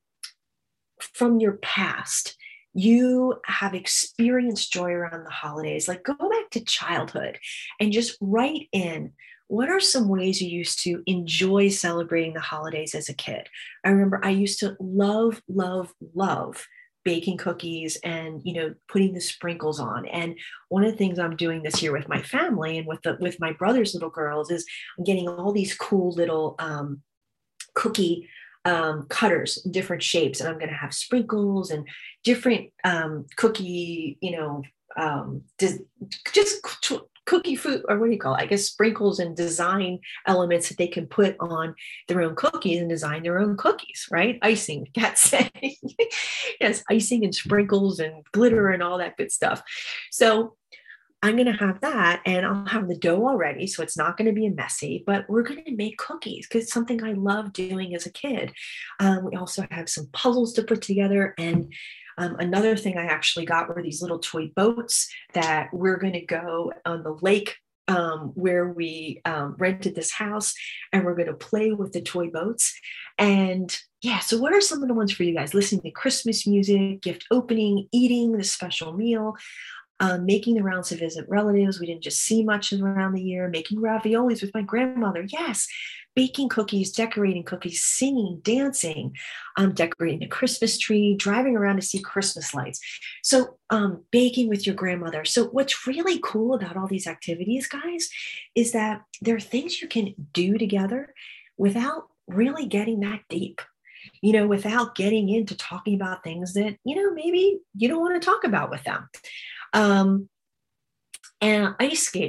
from your past you have experienced joy around the holidays? Like, go back to childhood and just write in, what are some ways you used to enjoy celebrating the holidays as a kid? I remember I used to love, love, love baking cookies and putting the sprinkles on. And one of the things I'm doing this year with my family and with my brother's little girls is I'm getting all these cool little cookie cutters in different shapes, and I'm going to have sprinkles and different cookie, just cookie food, or what do you call it? I guess sprinkles and design elements that they can put on their own cookies and design their own cookies, right? Icing, that's saying. Yes, icing and sprinkles and glitter and all that good stuff. So I'm going to have that, and I'll have the dough already, so it's not going to be messy, but we're going to make cookies because it's something I love doing as a kid. We also have some puzzles to put together, and another thing I actually got were these little toy boats that we're going to go on the lake where we rented this house, and we're going to play with the toy boats. And yeah, so what are some of the ones for you guys? Listening to Christmas music, gift opening, eating the special meal, making the rounds to visit relatives we didn't just see much around the year, making raviolis with my grandmother. Yes, baking cookies, decorating cookies, singing, dancing, decorating the Christmas tree, driving around to see Christmas lights. So baking with your grandmother. So what's really cool about all these activities, guys, is that there are things you can do together without really getting that deep. Without getting into talking about things that, maybe you don't want to talk about with them. And ice skating.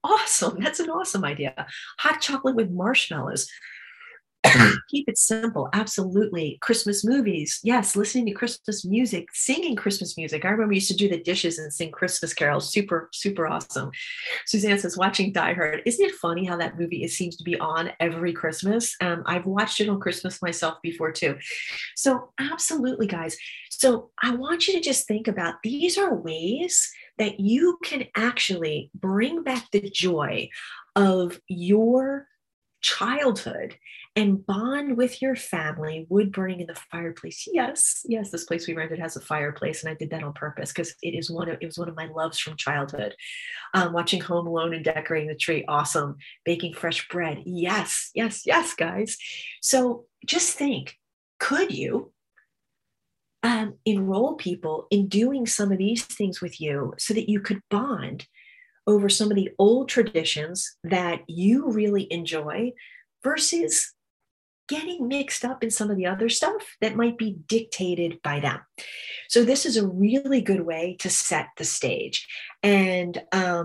awesome. That's an awesome idea. Hot chocolate with marshmallows. Keep it simple. Absolutely. Christmas movies. Yes. Listening to Christmas music, singing Christmas music. I remember we used to do the dishes and sing Christmas carols. Super, super awesome. Suzanne says, watching Die Hard. Isn't it funny how that movie seems to be on every Christmas? I've watched it on Christmas myself before too. So absolutely, guys. So I want you to just think about, these are ways that you can actually bring back the joy of your childhood and bond with your family. Wood burning in the fireplace. Yes, yes, this place we rented has a fireplace, and I did that on purpose because it was one of my loves from childhood. Watching Home Alone and decorating the tree. Awesome. Baking fresh bread. Yes, yes, yes, guys. So just think, could you enroll people in doing some of these things with you so that you could bond over some of the old traditions that you really enjoy versus getting mixed up in some of the other stuff that might be dictated by them? So this is a really good way to set the stage. And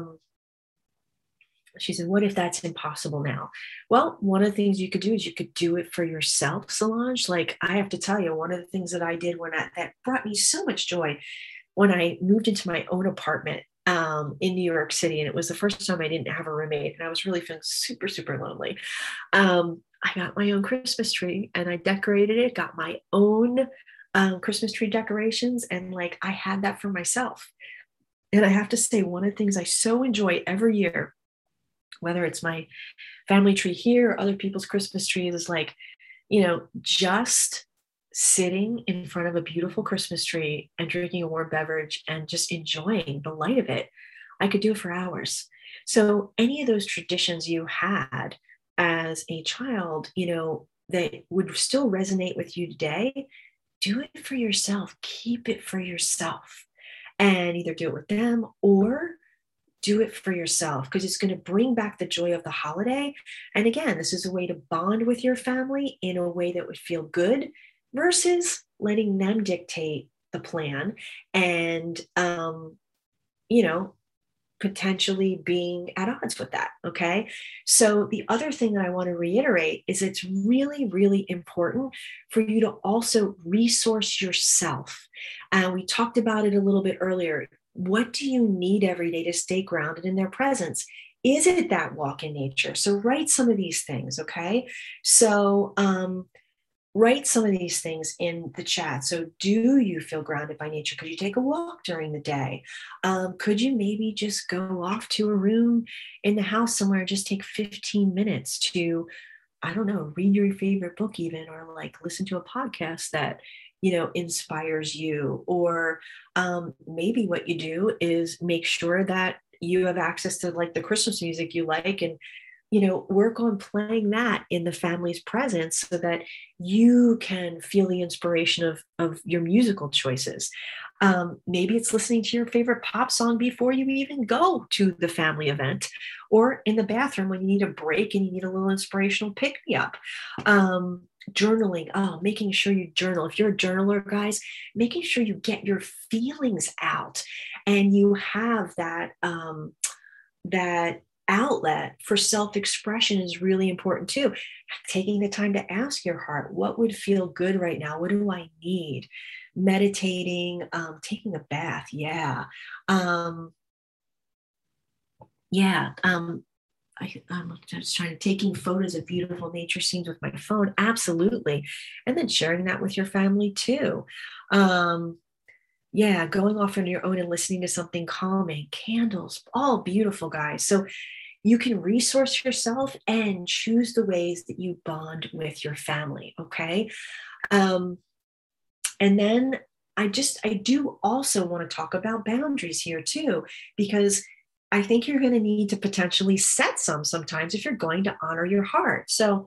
she said, what if that's impossible now? Well, one of the things you could do is you could do it for yourself, Solange. Like, I have to tell you, one of the things that I did that brought me so much joy when I moved into my own apartment in New York City. And it was the first time I didn't have a roommate, and I was really feeling super, super lonely. I got my own Christmas tree and I decorated it, got my own Christmas tree decorations. And like, I had that for myself. And I have to say, one of the things I so enjoy every year, whether it's my family tree here or other people's Christmas trees, is like, just sitting in front of a beautiful Christmas tree and drinking a warm beverage and just enjoying the light of it. I could do it for hours. So any of those traditions you had as a child, that would still resonate with you today, do it for yourself. Keep it for yourself, and either do it with them or do it for yourself, because it's going to bring back the joy of the holiday. And again, this is a way to bond with your family in a way that would feel good versus letting them dictate the plan and, potentially being at odds with that. Okay. So the other thing that I want to reiterate is it's really, really important for you to also resource yourself. We talked about it a little bit earlier. What do you need every day to stay grounded in their presence? Is it that walk in nature? So write some of these things. Okay. So, write some of these things in the chat. So do you feel grounded by nature? Could you take a walk during the day? Could you maybe just go off to a room in the house somewhere and just take 15 minutes to, I don't know, read your favorite book even, or like listen to a podcast that, inspires you? Or maybe what you do is make sure that you have access to like the Christmas music you like, and work on playing that in the family's presence so that you can feel the inspiration of your musical choices. Maybe it's listening to your favorite pop song before you even go to the family event, or in the bathroom when you need a break and you need a little inspirational pick me up. Journaling, making sure you journal. If you're a journaler, guys, making sure you get your feelings out and you have that outlet for self-expression is really important too. Taking the time to ask your heart, what would feel good right now? What do I need? Meditating, taking a bath. Yeah. I'm just trying to taking photos of beautiful nature scenes with my phone. Absolutely. And then sharing that with your family too. Going off on your own and listening to something calming, candles, all beautiful, guys. So you can resource yourself and choose the ways that you bond with your family. Okay. And then I do also want to talk about boundaries here too, because I think you're going to need to potentially set some sometimes if you're going to honor your heart. So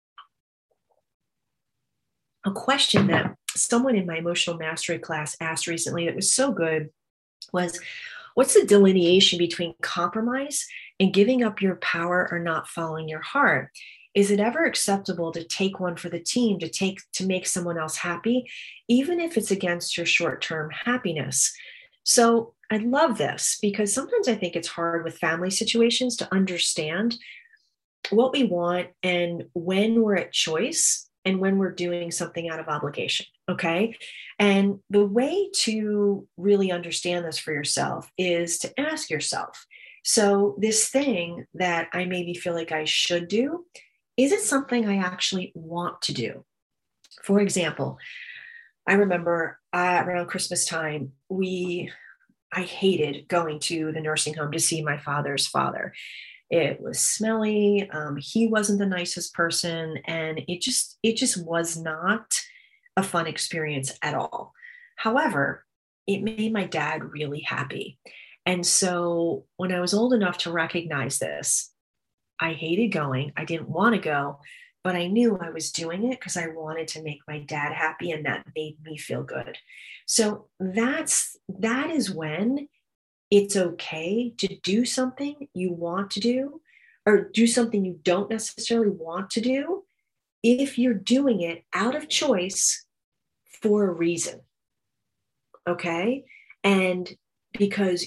a question that someone in my emotional mastery class asked recently that was so good was, what's the delineation between compromise and giving up your power or not following your heart? Is it ever acceptable to take one for the team, to make someone else happy, even if it's against your short-term happiness? So I love this because sometimes I think it's hard with family situations to understand what we want and when we're at choice and when we're doing something out of obligation. Okay. And the way to really understand this for yourself is to ask yourself, so this thing that I maybe feel like I should do, is it something I actually want to do? For example, I remember around Christmas time, I hated going to the nursing home to see my father's father. It was smelly. He wasn't the nicest person, and it just was not a fun experience at all. However, it made my dad really happy. And so when I was old enough to recognize this, I hated going. I didn't want to go, but I knew I was doing it because I wanted to make my dad happy and that made me feel good. So that is when it's okay to do something you want to do or do something you don't necessarily want to do if you're doing it out of choice for a reason. Okay. And because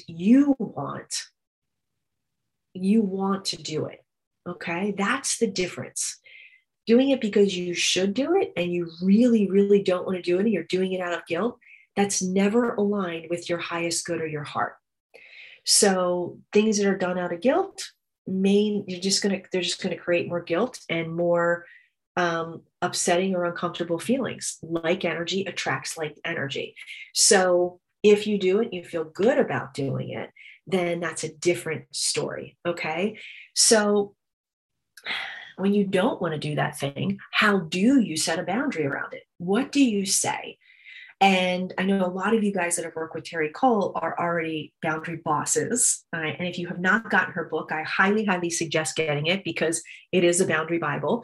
you want to do it. Okay. That's the difference. Doing it because you should do it and you really, really don't want to do it and you're doing it out of guilt, that's never aligned with your highest good or your heart. So things that are done out of guilt, they're just gonna create more guilt and more upsetting or uncomfortable feelings. Like energy attracts like energy. So if you do it, you feel good about doing it, then that's a different story. Okay. So when you don't want to do that thing, how do you set a boundary around it? What do you say? And I know a lot of you guys that have worked with Terry Cole are already boundary bosses. And if you have not gotten her book, I highly, highly suggest getting it because it is a boundary Bible.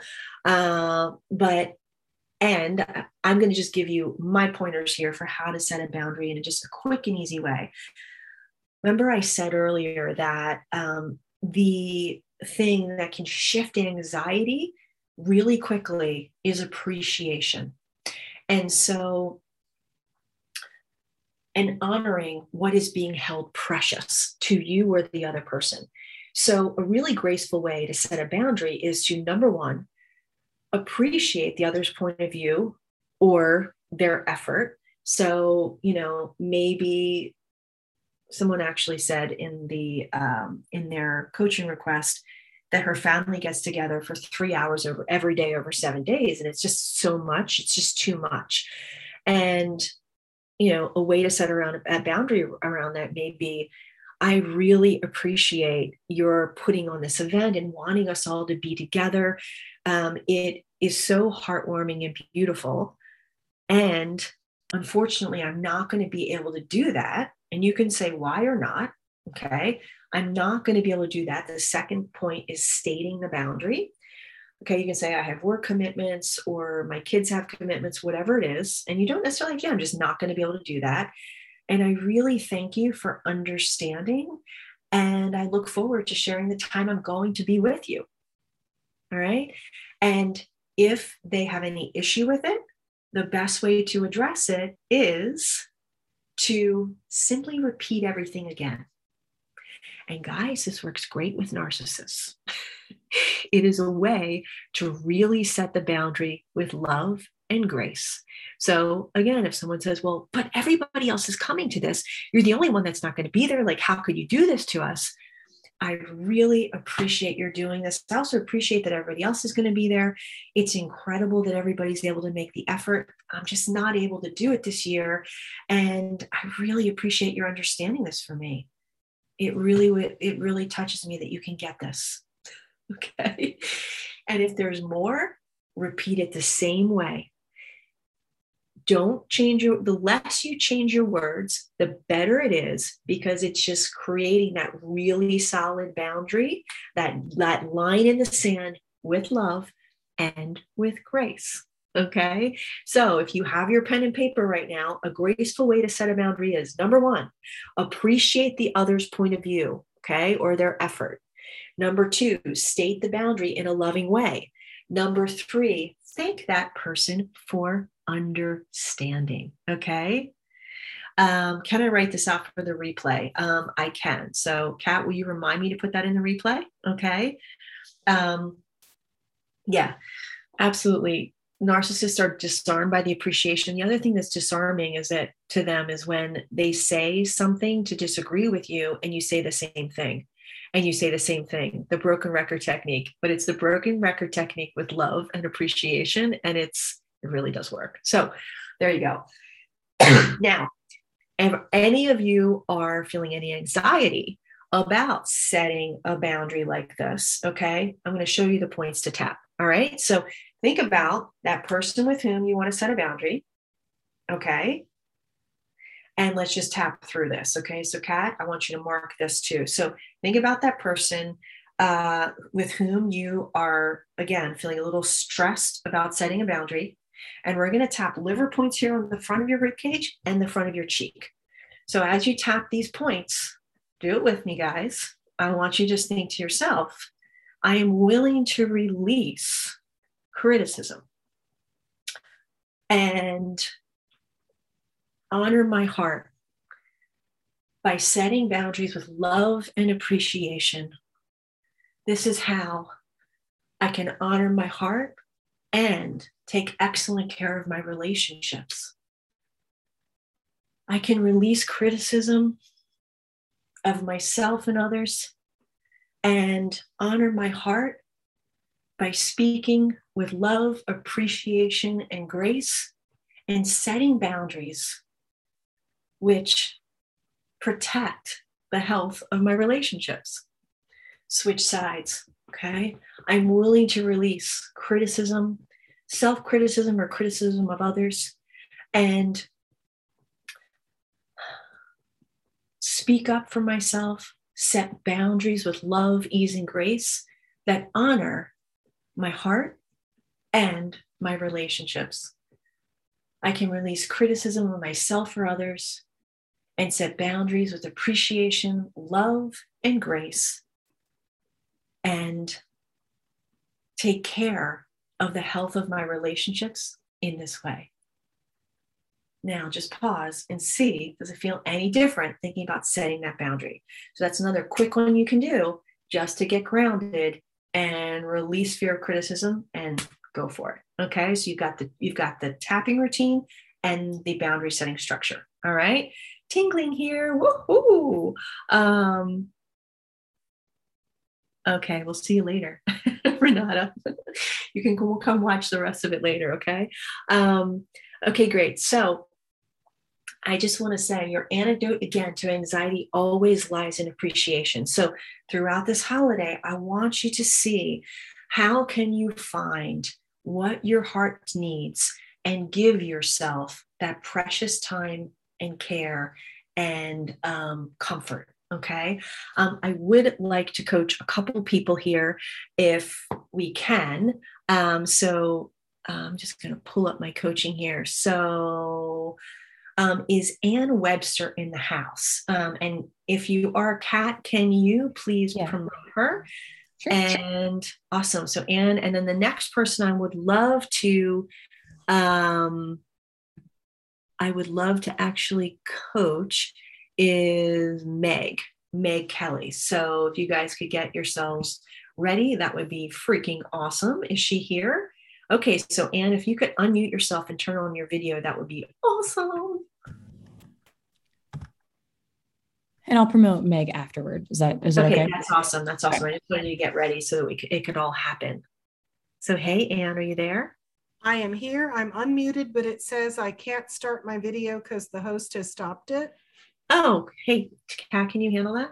And I'm going to just give you my pointers here for how to set a boundary in just a quick and easy way. Remember, I said earlier that the thing that can shift anxiety really quickly is appreciation. And so, and honoring what is being held precious to you or the other person. So a really graceful way to set a boundary is to, number one, appreciate the other's point of view or their effort. So, maybe someone actually said in their coaching request that her family gets together for 3 hours every day over 7 days. And it's just so much. It's just too much. And a way to set around a boundary around that may be, I really appreciate your putting on this event and wanting us all to be together. It is so heartwarming and beautiful. And unfortunately, I'm not going to be able to do that. And you can say why or not. Okay. I'm not going to be able to do that. The second point is stating the boundary. Okay, you can say I have work commitments or my kids have commitments, whatever it is. And you don't necessarily, I'm just not going to be able to do that. And I really thank you for understanding. And I look forward to sharing the time I'm going to be with you. All right. And if they have any issue with it, the best way to address it is to simply repeat everything again. And guys, this works great with narcissists. It is a way to really set the boundary with love and grace. So again, if someone says, well, but everybody else is coming to this, you're the only one that's not going to be there. Like, how could you do this to us? I really appreciate your doing this. I also appreciate that everybody else is going to be there. It's incredible that everybody's able to make the effort. I'm just not able to do it this year. And I really appreciate your understanding this for me. It really touches me that you can get this. Okay. And if there's more, repeat it the same way. Don't change the less you change your words, the better it is, because it's just creating that really solid boundary, that line in the sand with love and with grace. Okay. So if you have your pen and paper right now, a graceful way to set a boundary is, number one, appreciate the other's point of view, okay, or their effort. Number two, state the boundary in a loving way. Number three, thank that person for understanding. Okay. Can I write this out for the replay? I can. So Kat, will you remind me to put that in the replay? Okay. Yeah, absolutely. Narcissists are disarmed by the appreciation. The other thing that's disarming is that to them is when they say something to disagree with you and you say the same thing and you say the same thing, the broken record technique, but it's the broken record technique with love and appreciation. And it really does work. So there you go. Now, if any of you are feeling any anxiety about setting a boundary like this, okay, I'm going to show you the points to tap. All right. So think about that person with whom you want to set a boundary. Okay. And let's just tap through this. Okay. So Kat, I want you to mark this too. So think about that person with whom you are, again, feeling a little stressed about setting a boundary. And we're going to tap liver points here on the front of your rib cage and the front of your cheek. So as you tap these points, do it with me, guys. I want you to just think to yourself, I am willing to release criticism and honor my heart by setting boundaries with love and appreciation. This is how I can honor my heart and take excellent care of my relationships. I can release criticism of myself and others and honor my heart by speaking with love, appreciation, and grace, and setting boundaries which protect the health of my relationships. Switch sides, okay? I'm willing to release criticism, self-criticism or criticism of others, and speak up for myself, set boundaries with love, ease, and grace that honor my heart and my relationships. I can release criticism of myself or others and set boundaries with appreciation, love, and grace, and take care of the health of my relationships in this way. Now just pause and see, does it feel any different thinking about setting that boundary? So that's another quick one you can do just to get grounded and release fear of criticism and go for it. Okay, so you've got the tapping routine and the boundary setting structure. All right, tingling here. Woohoo! Okay, we'll see you later, Renata. You can come watch the rest of it later. Okay. Okay, great. So I just want to say your antidote again to anxiety always lies in appreciation. So throughout this holiday, I want you to see how can you find what your heart needs and give yourself that precious time and care and comfort. Okay. I would like to coach a couple people here if we can. So I'm just going to pull up my coaching here. So is Ann Webster in the house? And if you are, Kat, can you please promote her? Sure. And awesome. So Ann, and then the next person I would love to actually coach is Meg Kelly. So if you guys could get yourselves ready, that would be freaking awesome. Is she here? Okay, so Ann, if you could unmute yourself and turn on your video, that would be awesome. And I'll promote Meg afterward. Is that okay? That's awesome. That's awesome. Okay. I just wanted to get ready so that it could all happen. So hey, Ann, are you there? I am here. I'm unmuted, but it says I can't start my video because the host has stopped it. Oh, hey, Kat, can you handle that?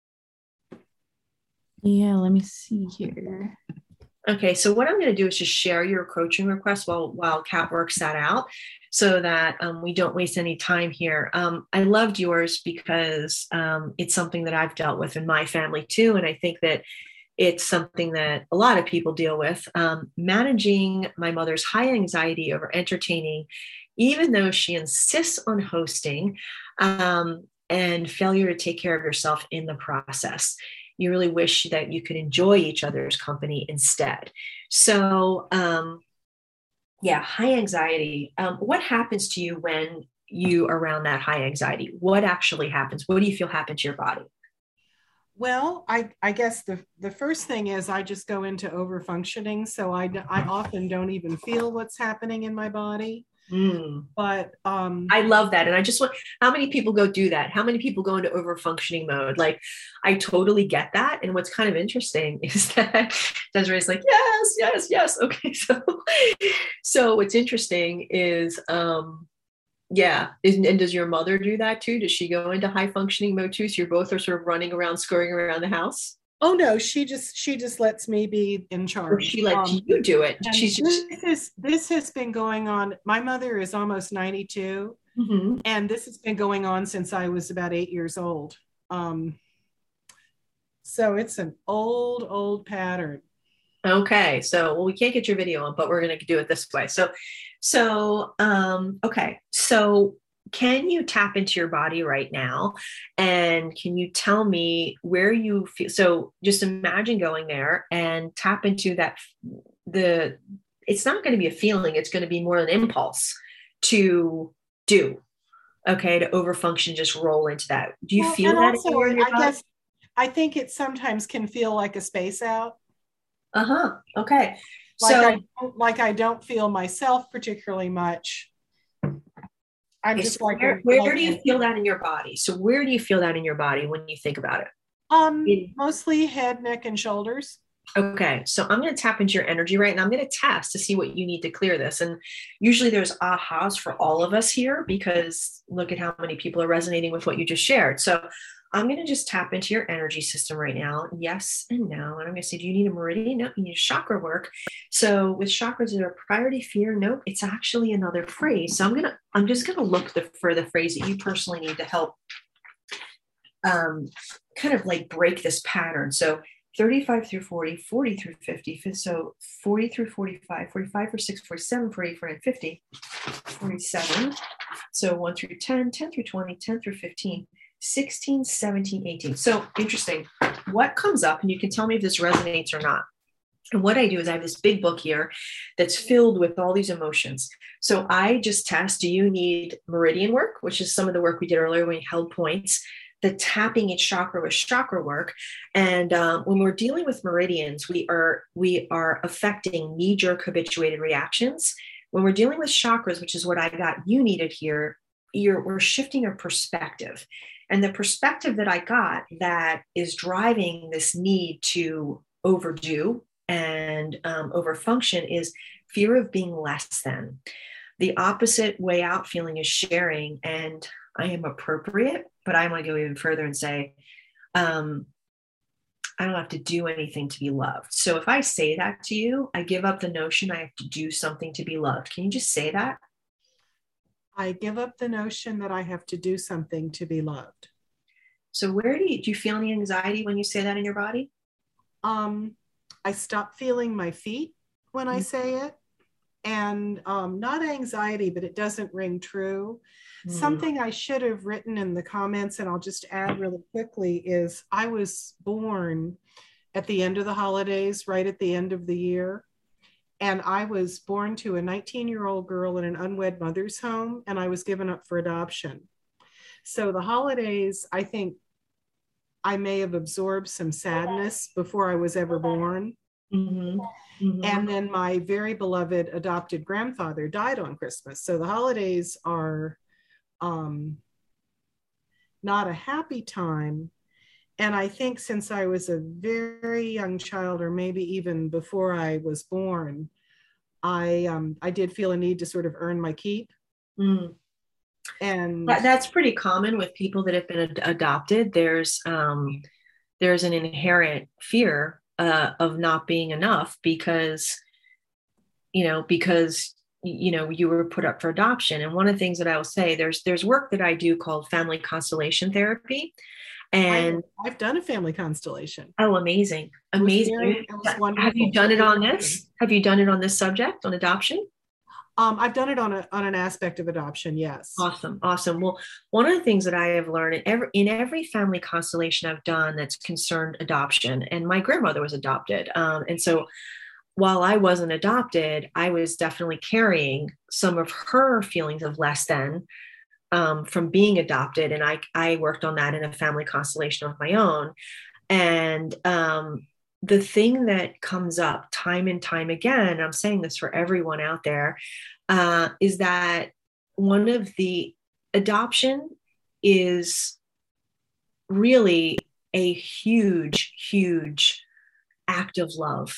Yeah, let me see here. Okay, so what I'm going to do is just share your coaching request while Kat works that out so that we don't waste any time here. I loved yours because it's something that I've dealt with in my family too. And I think that it's something that a lot of people deal with. Managing my mother's high anxiety over entertaining, even though she insists on hosting, and failure to take care of yourself in the process. You really wish that you could enjoy each other's company instead. So, high anxiety. What happens to you when you around that high anxiety? What actually happens? What do you feel happen to your body? Well, I guess the first thing is I just go into over functioning. So I often don't even feel what's happening in my body. Mm. But I love that. And I just want, how many people go do that? How many people go into over functioning mode? Like, I totally get that. And what's kind of interesting is that Desiree's like, yes, yes, yes. Okay. So what's interesting is, yeah. And does your mother do that too? Does she go into high functioning mode too? So you both are sort of running around, scurrying around the house? oh no, she just lets me be in Or charge. she lets you do it? And She's just, this has been going on. My mother is almost 92, Mhm. and this has been going on since I was about 8 years old. So it's an old pattern. Okay. So, well, we can't get your video on, but we're going to do it this way. Okay. So can you tap into your body right now? And can you tell me where you feel? So just imagine going there and tap into that. It's not going to be a feeling. It's going to be more an impulse to do. Okay. To overfunction, just roll into that. Do you feel and that also, in your I body? guess I think it sometimes can feel like a space out. Uh-huh. Okay. Like So I don't feel myself particularly much. I'm okay, just so like where do you feel that in your body? So where do you feel that in your body when you think about it? mostly head, neck, and shoulders. Okay, so I'm going to tap into your energy right now. I'm going to test to see what you need to clear this. And usually there's ahas for all of us here because look at how many people are resonating with what you just shared. So I'm going to just tap into your energy system right now. Yes and no. And I'm going to say, do you need a meridian? No, you need chakra work. So with chakras, is there a priority, fear? No, it's actually another phrase. So I'm just going to look for the phrase that you personally need to help kind of like break this pattern. So 35 through 40, 40 through 50. So 40 through 45, 45 for 6, 47, 48, 49, 50, 47. So 1 through 10, 10 through 20, 10 through 15, 16, 17, 18. So interesting. What comes up, and you can tell me if this resonates or not. And what I do is I have this big book here that's filled with all these emotions. So I just test, do you need meridian work, which is some of the work we did earlier when we held points, the tapping each chakra with chakra work. And when we're dealing with meridians, we are affecting knee-jerk habituated reactions. When we're dealing with chakras, which is what I got you needed here, we're shifting a perspective. And the perspective that I got that is driving this need to overdo and overfunction is fear of being less than. The opposite way out feeling is sharing, and I am appropriate, but I want to go even further and say, I don't have to do anything to be loved. So if I say that to you, I give up the notion I have to do something to be loved. Can you just say that? I give up the notion that I have to do something to be loved. So where do you feel any anxiety when you say that in your body? I stop feeling my feet when I say it. And not anxiety, but it doesn't ring true. Something I should have written in the comments, and I'll just add really quickly, is I was born at the end of the holidays, right at the end of the year. And I was born to a 19-year-old girl in an unwed mother's home, and I was given up for adoption. So the holidays, I think I may have absorbed some sadness before I was ever born. Mm-hmm. Mm-hmm. And then my very beloved adopted grandfather died on Christmas. So the holidays are not a happy time. And I think since I was a very young child, or maybe even before I was born, I did feel a need to sort of earn my keep. Mm. And that's pretty common with people that have been adopted. There's an inherent fear of not being enough because you were put up for adoption. And one of the things that I will say, there's work that I do called family constellation therapy. And I've done a family constellation. Oh, amazing. Amazing. It was wonderful. Have you done it on this? Have you done it on this subject, on adoption? I've done it on an aspect of adoption, yes. Awesome. Well, one of the things that I have learned in every family constellation I've done that's concerned adoption, and my grandmother was adopted. And so while I wasn't adopted, I was definitely carrying some of her feelings of less than from being adopted. And I worked on that in a family constellation of my own. And the thing that comes up time and time again, I'm saying this for everyone out there, is that one of the adoption is really a huge, huge act of love.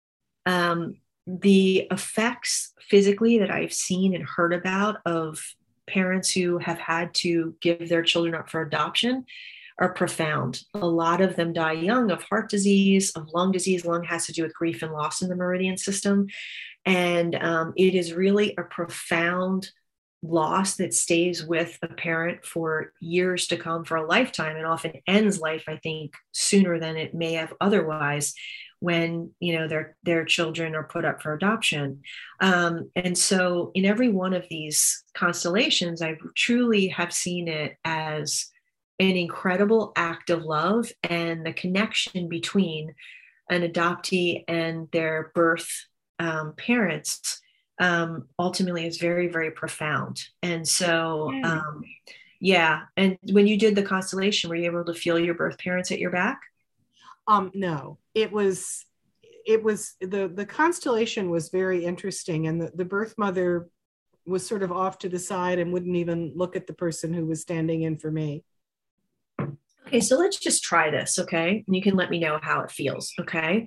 The effects physically that I've seen and heard about of parents who have had to give their children up for adoption are profound. A lot of them die young of heart disease, of lung disease. Lung has to do with grief and loss in the meridian system. And it is really a profound loss that stays with a parent for years to come, for a lifetime, and often ends life, I think, sooner than it may have otherwise, when their children are put up for adoption. And so in every one of these constellations, I truly have seen it as an incredible act of love, and the connection between an adoptee and their birth parents ultimately is very, very profound. And so, yeah. And when you did the constellation, were you able to feel your birth parents at your back? No, it was the constellation was very interesting, and the birth mother was sort of off to the side and wouldn't even look at the person who was standing in for me. Okay, so let's just try this, okay? And you can let me know how it feels, okay?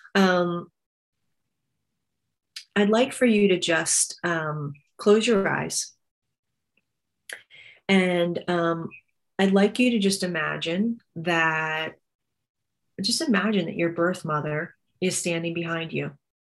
I'd like for you to just close your eyes. And I'd like you to just imagine that your birth mother is standing behind you.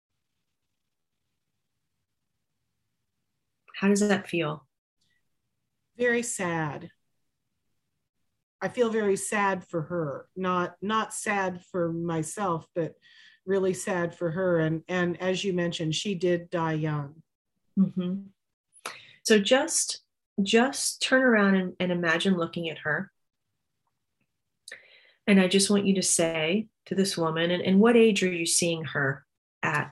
How does that feel? Very sad. I feel very sad for her, not sad for myself, but really sad for her. And as you mentioned, she did die young. Mm-hmm. So just turn around and imagine looking at her. And I just want you to say to this woman, and what age are you seeing her at?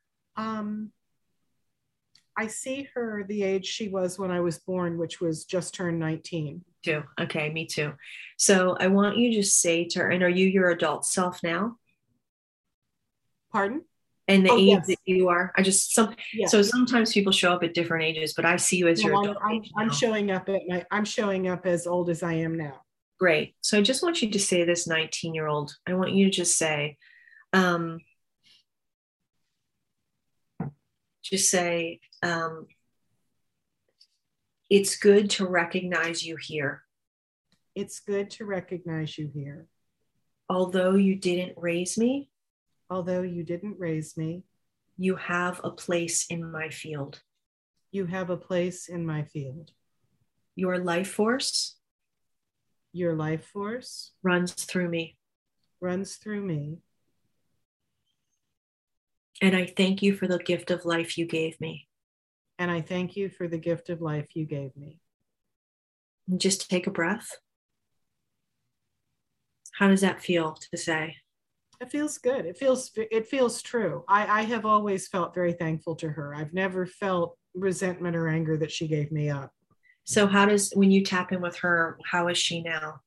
I see her the age she was when I was born, which was just turned 19. Too. Okay, me too. So I want you to just say to her, and are you your adult self now? Pardon? And the age yes. that you are. Yes. So sometimes people show up at different ages, but I see you as your adult age now. I'm showing up as old as I am now. Great. So I just want you to say this 19-year-old. I want you to just say, it's good to recognize you here. It's good to recognize you here. Although you didn't raise me, you have a place in my field. You have a place in my field. Your life force runs through me. And I thank you for the gift of life you gave me. And just take a breath. How does that feel to say? It feels good. It feels true. I have always felt very thankful to her. I've never felt resentment or anger that she gave me up. So when you tap in with her, how is she now?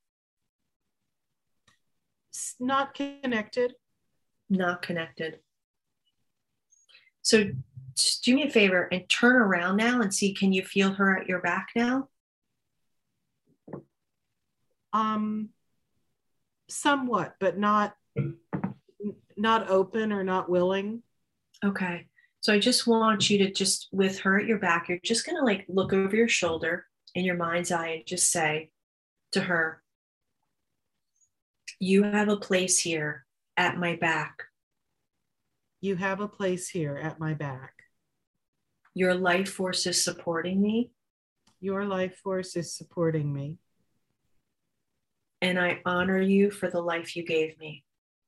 Not connected. So just do me a favor and turn around now and see, can you feel her at your back now? Somewhat, but not open or not willing. Okay. So I just want you to with her at your back, you're just going to look over your shoulder in your mind's eye and just say to her, you have a place here at my back. You have a place here at my back. Your life force is supporting me. And I honor you for the life you gave me.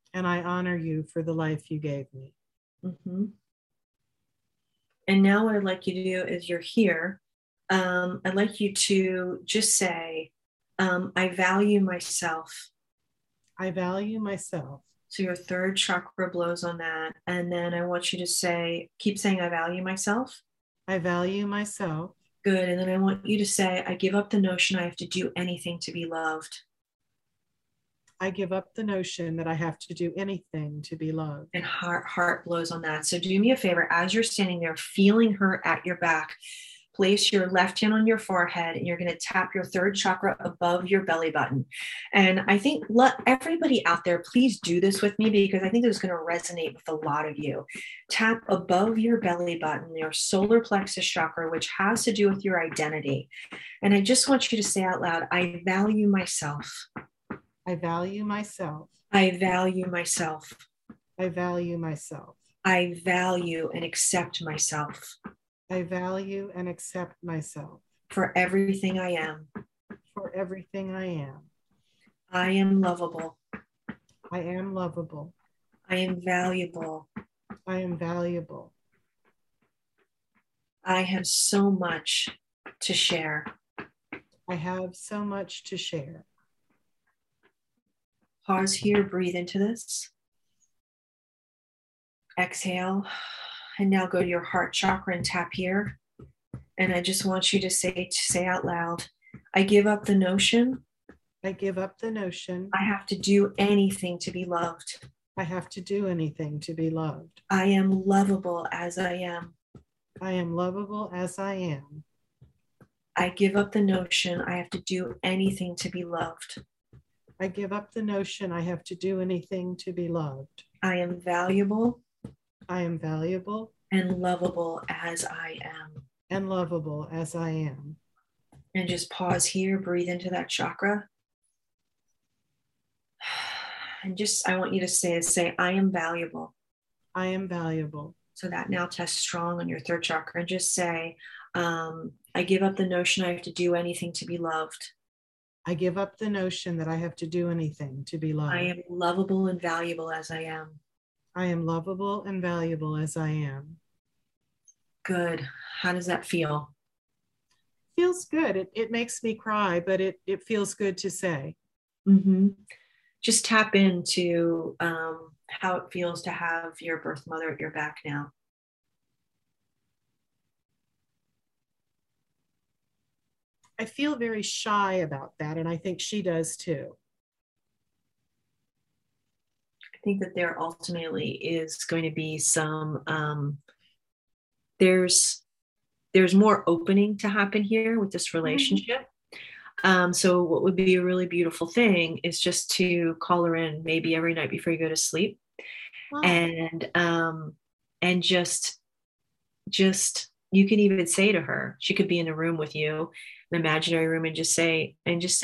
Mm-hmm. And now what I'd like you to do is you're here. I'd like you to just say, I value myself. So your third chakra blows on that. And then I want you to keep saying, I value myself. Good. And then I want you to say, I give up the notion I have to do anything to be loved. I give up the notion that I have to do anything to be loved. And heart blows on that. So do me a favor, as you're standing there feeling her at your back, place your left hand on your forehead and you're going to tap your third chakra above your belly button. And I think let everybody out there, please do this with me because I think this is going to resonate with a lot of you. Tap above your belly button, your solar plexus chakra, which has to do with your identity. And I just want you to say out loud, I value myself. I value myself. I value myself. I value myself. I value and accept myself. I value and accept myself. For everything I am. For everything I am. I am lovable. I am lovable. I am valuable. I am valuable. I have so much to share. I have so much to share. Pause here, breathe into this. Exhale, and now go to your heart chakra and tap here. And I just want you to say out loud, I give up the notion. I give up the notion. I have to do anything to be loved. I have to do anything to be loved. I am lovable as I am. I am lovable as I am. I give up the notion I have to do anything to be loved. I give up the notion I have to do anything to be loved. I am valuable. I am valuable. And lovable as I am. And lovable as I am. And just pause here, breathe into that chakra. And just, I want you to say, I am valuable. I am valuable. So that now tests strong on your third chakra. And just say, I give up the notion I have to do anything to be loved. I give up the notion that I have to do anything to be loved. I am lovable and valuable as I am. I am lovable and valuable as I am. Good. How does that feel? Feels good. It makes me cry, but it feels good to say. Mm-hmm. Just tap into how it feels to have your birth mother at your back now. I feel very shy about that, and I think she does too. I think that there ultimately is going to be some, there's more opening to happen here with this relationship. So what would be a really beautiful thing is just to call her in maybe every night before you go to sleep. Wow. And just you can even say to her, she could be in a room with you, an imaginary room, and just say,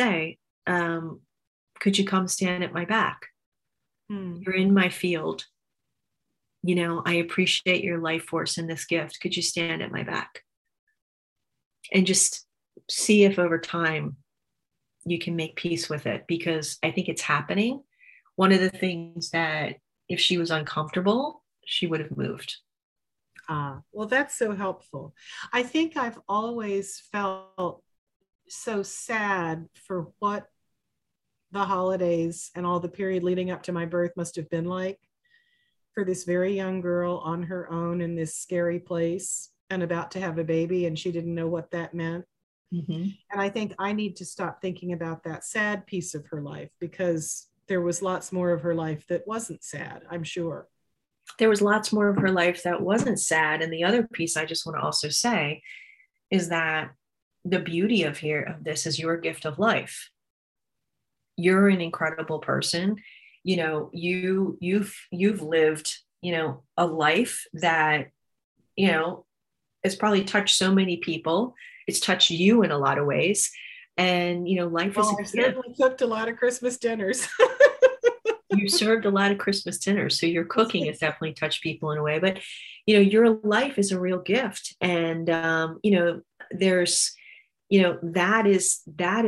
could you come stand at my back? You're in my field. You know, I appreciate your life force in this gift. Could you stand at my back? And just see if over time you can make peace with it, because I think it's happening. One of the things that if she was uncomfortable, she would have moved. Well, that's so helpful. I think I've always felt so sad for what the holidays and all the period leading up to my birth must have been like for this very young girl on her own in this scary place and about to have a baby, and she didn't know what that meant. Mm-hmm. And I think I need to stop thinking about that sad piece of her life, because there was lots more of her life that wasn't sad, I'm sure. There was lots more of her life that wasn't sad. And the other piece I just want to also say is that the beauty of this is your gift of life. You're an incredible person. You know, you've lived, you know, a life that, you know, has probably touched so many people. It's touched you in a lot of ways. And, you know, life is I've certainly cooked a lot of Christmas dinners. You served a lot of Christmas dinners. So your cooking has definitely touched people in a way, but, you know, your life is a real gift. And, you know, there's, you know, that is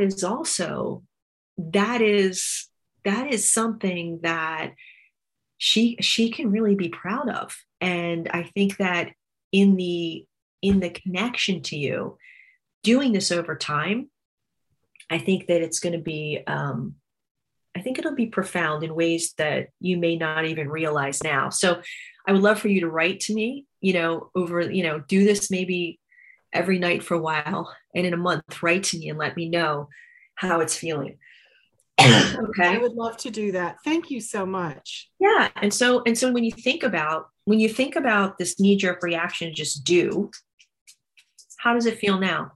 something that she can really be proud of. And I think that in the connection to you, doing this over time, I think that it's going to be, I think it'll be profound in ways that you may not even realize now. So I would love for you to write to me, you know, over, you know, do this maybe every night for a while, and in a month, write to me and let me know how it's feeling. Okay. I would love to do that. Thank you so much. Yeah. And so when you think about this knee-jerk reaction, just do, how does it feel now?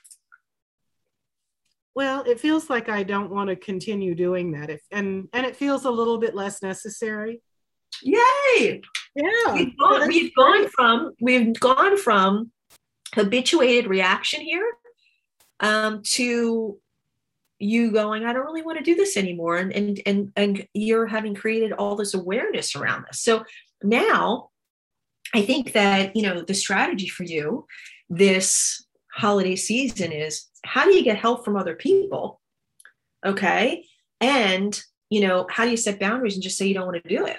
Well, it feels like I don't want to continue doing that. And it feels a little bit less necessary. Yay! Yeah. We've gone from habituated reaction here to you going, I don't really want to do this anymore. And you're having created all this awareness around this. So now I think that, the strategy for you this holiday season is, how do you get help from other people? Okay. And, how do you set boundaries and just say you don't want to do it?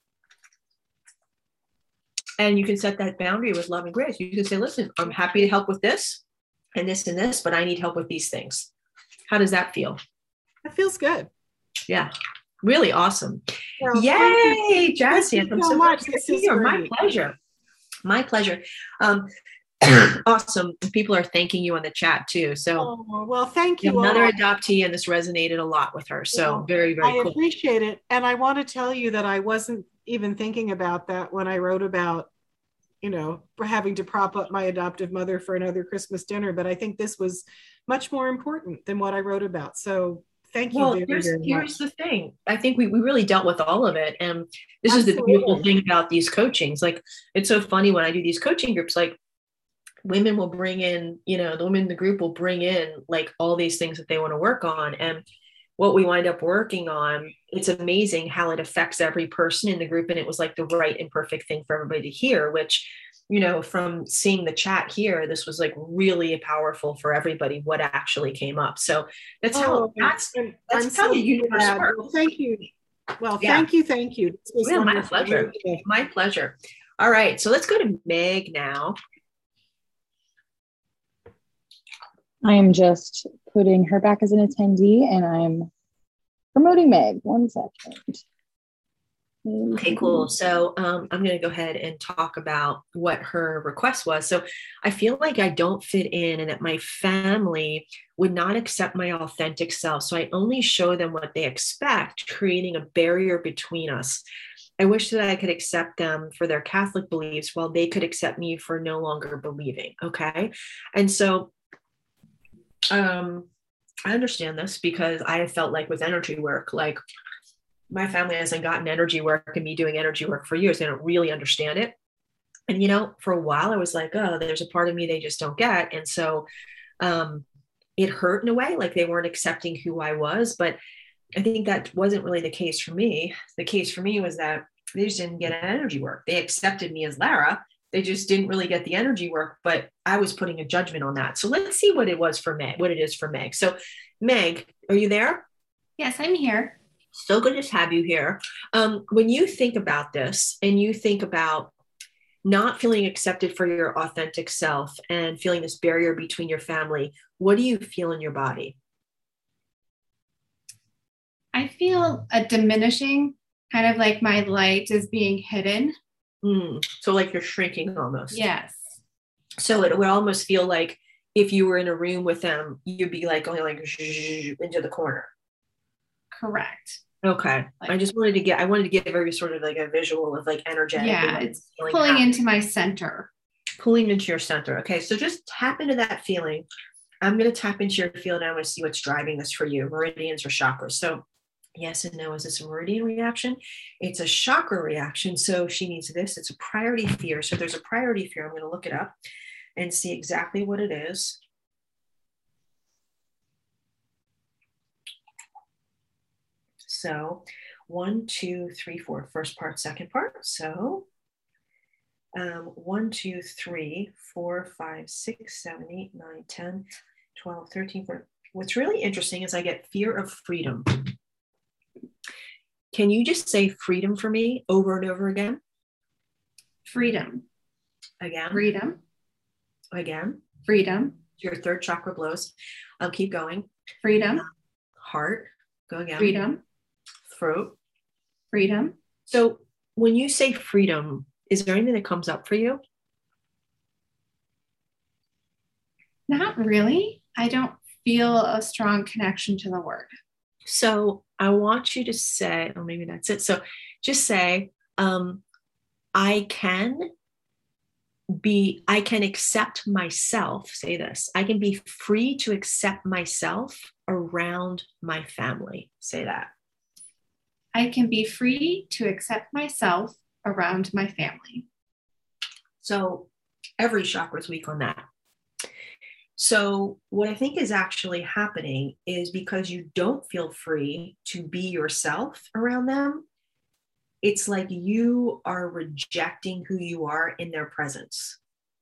And you can set that boundary with love and grace. You can say, listen, I'm happy to help with this and this and this, but I need help with these things. How does that feel? That feels good. Yeah. Really awesome. Well, yay, Jazz Hands. I'm so much. This is my pleasure. My pleasure. Awesome. People are thanking you on the chat too. So, well, thank you. Another adoptee, and this resonated a lot with her. So very, very cool. I appreciate it. And I want to tell you that I wasn't even thinking about that when I wrote about, having to prop up my adoptive mother for another Christmas dinner. But I think this was much more important than what I wrote about. So thank you. Well, here's the thing. I think we really dealt with all of it. And this is the beautiful thing about these coachings. Like, it's so funny when I do these coaching groups, like, women will bring in, the women in the group will bring in like all these things that they want to work on. And what we wind up working on, it's amazing how it affects every person in the group. And it was like the right and perfect thing for everybody to hear, which, from seeing the chat here, this was like really powerful for everybody, what actually came up. So that's how the universe works. Well, thank you. Well, thank you. This was my pleasure. My pleasure. All right. So let's go to Meg now. I am just putting her back as an attendee, and I'm promoting Meg. 1 second. Okay, cool. So I'm going to go ahead and talk about what her request was. So I feel like I don't fit in and that my family would not accept my authentic self. So I only show them what they expect, creating a barrier between us. I wish that I could accept them for their Catholic beliefs while they could accept me for no longer believing. Okay. And so I understand this because I have felt like with energy work, like my family hasn't gotten energy work and me doing energy work for years. They don't really understand it. And, for a while I was like, oh, there's a part of me they just don't get. And so it hurt in a way, like they weren't accepting who I was. But I think that wasn't really the case for me. The case for me was that they just didn't get energy work. They accepted me as Lara. They just didn't really get the energy work, but I was putting a judgment on that. So let's see what it is for Meg. So Meg, are you there? Yes, I'm here. So good to have you here. When you think about this and you think about not feeling accepted for your authentic self and feeling this barrier between your family, what do you feel in your body? I feel a diminishing, kind of like my light is being hidden. So like you're shrinking almost. Yes. So it would almost feel like if you were in a room with them, you'd be like going like into the corner. Correct. Okay. I wanted to give every sort of like a visual of like energetic. Yeah, it's pulling into my center. Pulling into your center. Okay. So just tap into that feeling. I'm going to tap into your field and I'm going to see what's driving this for you, meridians or chakras. So yes and no. Is this a meridian reaction? It's a chakra reaction. So she needs this. It's a priority fear. So there's a priority fear. I'm going to look it up and see exactly what it is. So 1, 2, 3, 4, first part, second part. So 1, 2, 3, 4, 5, 6, 7, 8, 9, 10, 12, 13, 14. What's really interesting is I get fear of freedom. Can you just say freedom for me over and over again? Freedom. Again. Freedom. Again. Freedom. Your third chakra blows. I'll keep going. Freedom. Heart. Go again. Freedom. Throat. Freedom. So when you say freedom, is there anything that comes up for you? Not really. I don't feel a strong connection to the word. So I want you to say, oh, maybe that's it. So just say, I can accept myself. Say this, I can be free to accept myself around my family. Say that. I can be free to accept myself around my family. So every chakra's week on that. So what I think is actually happening is because you don't feel free to be yourself around them, it's like you are rejecting who you are in their presence.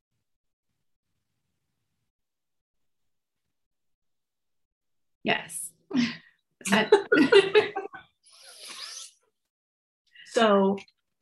Yes. So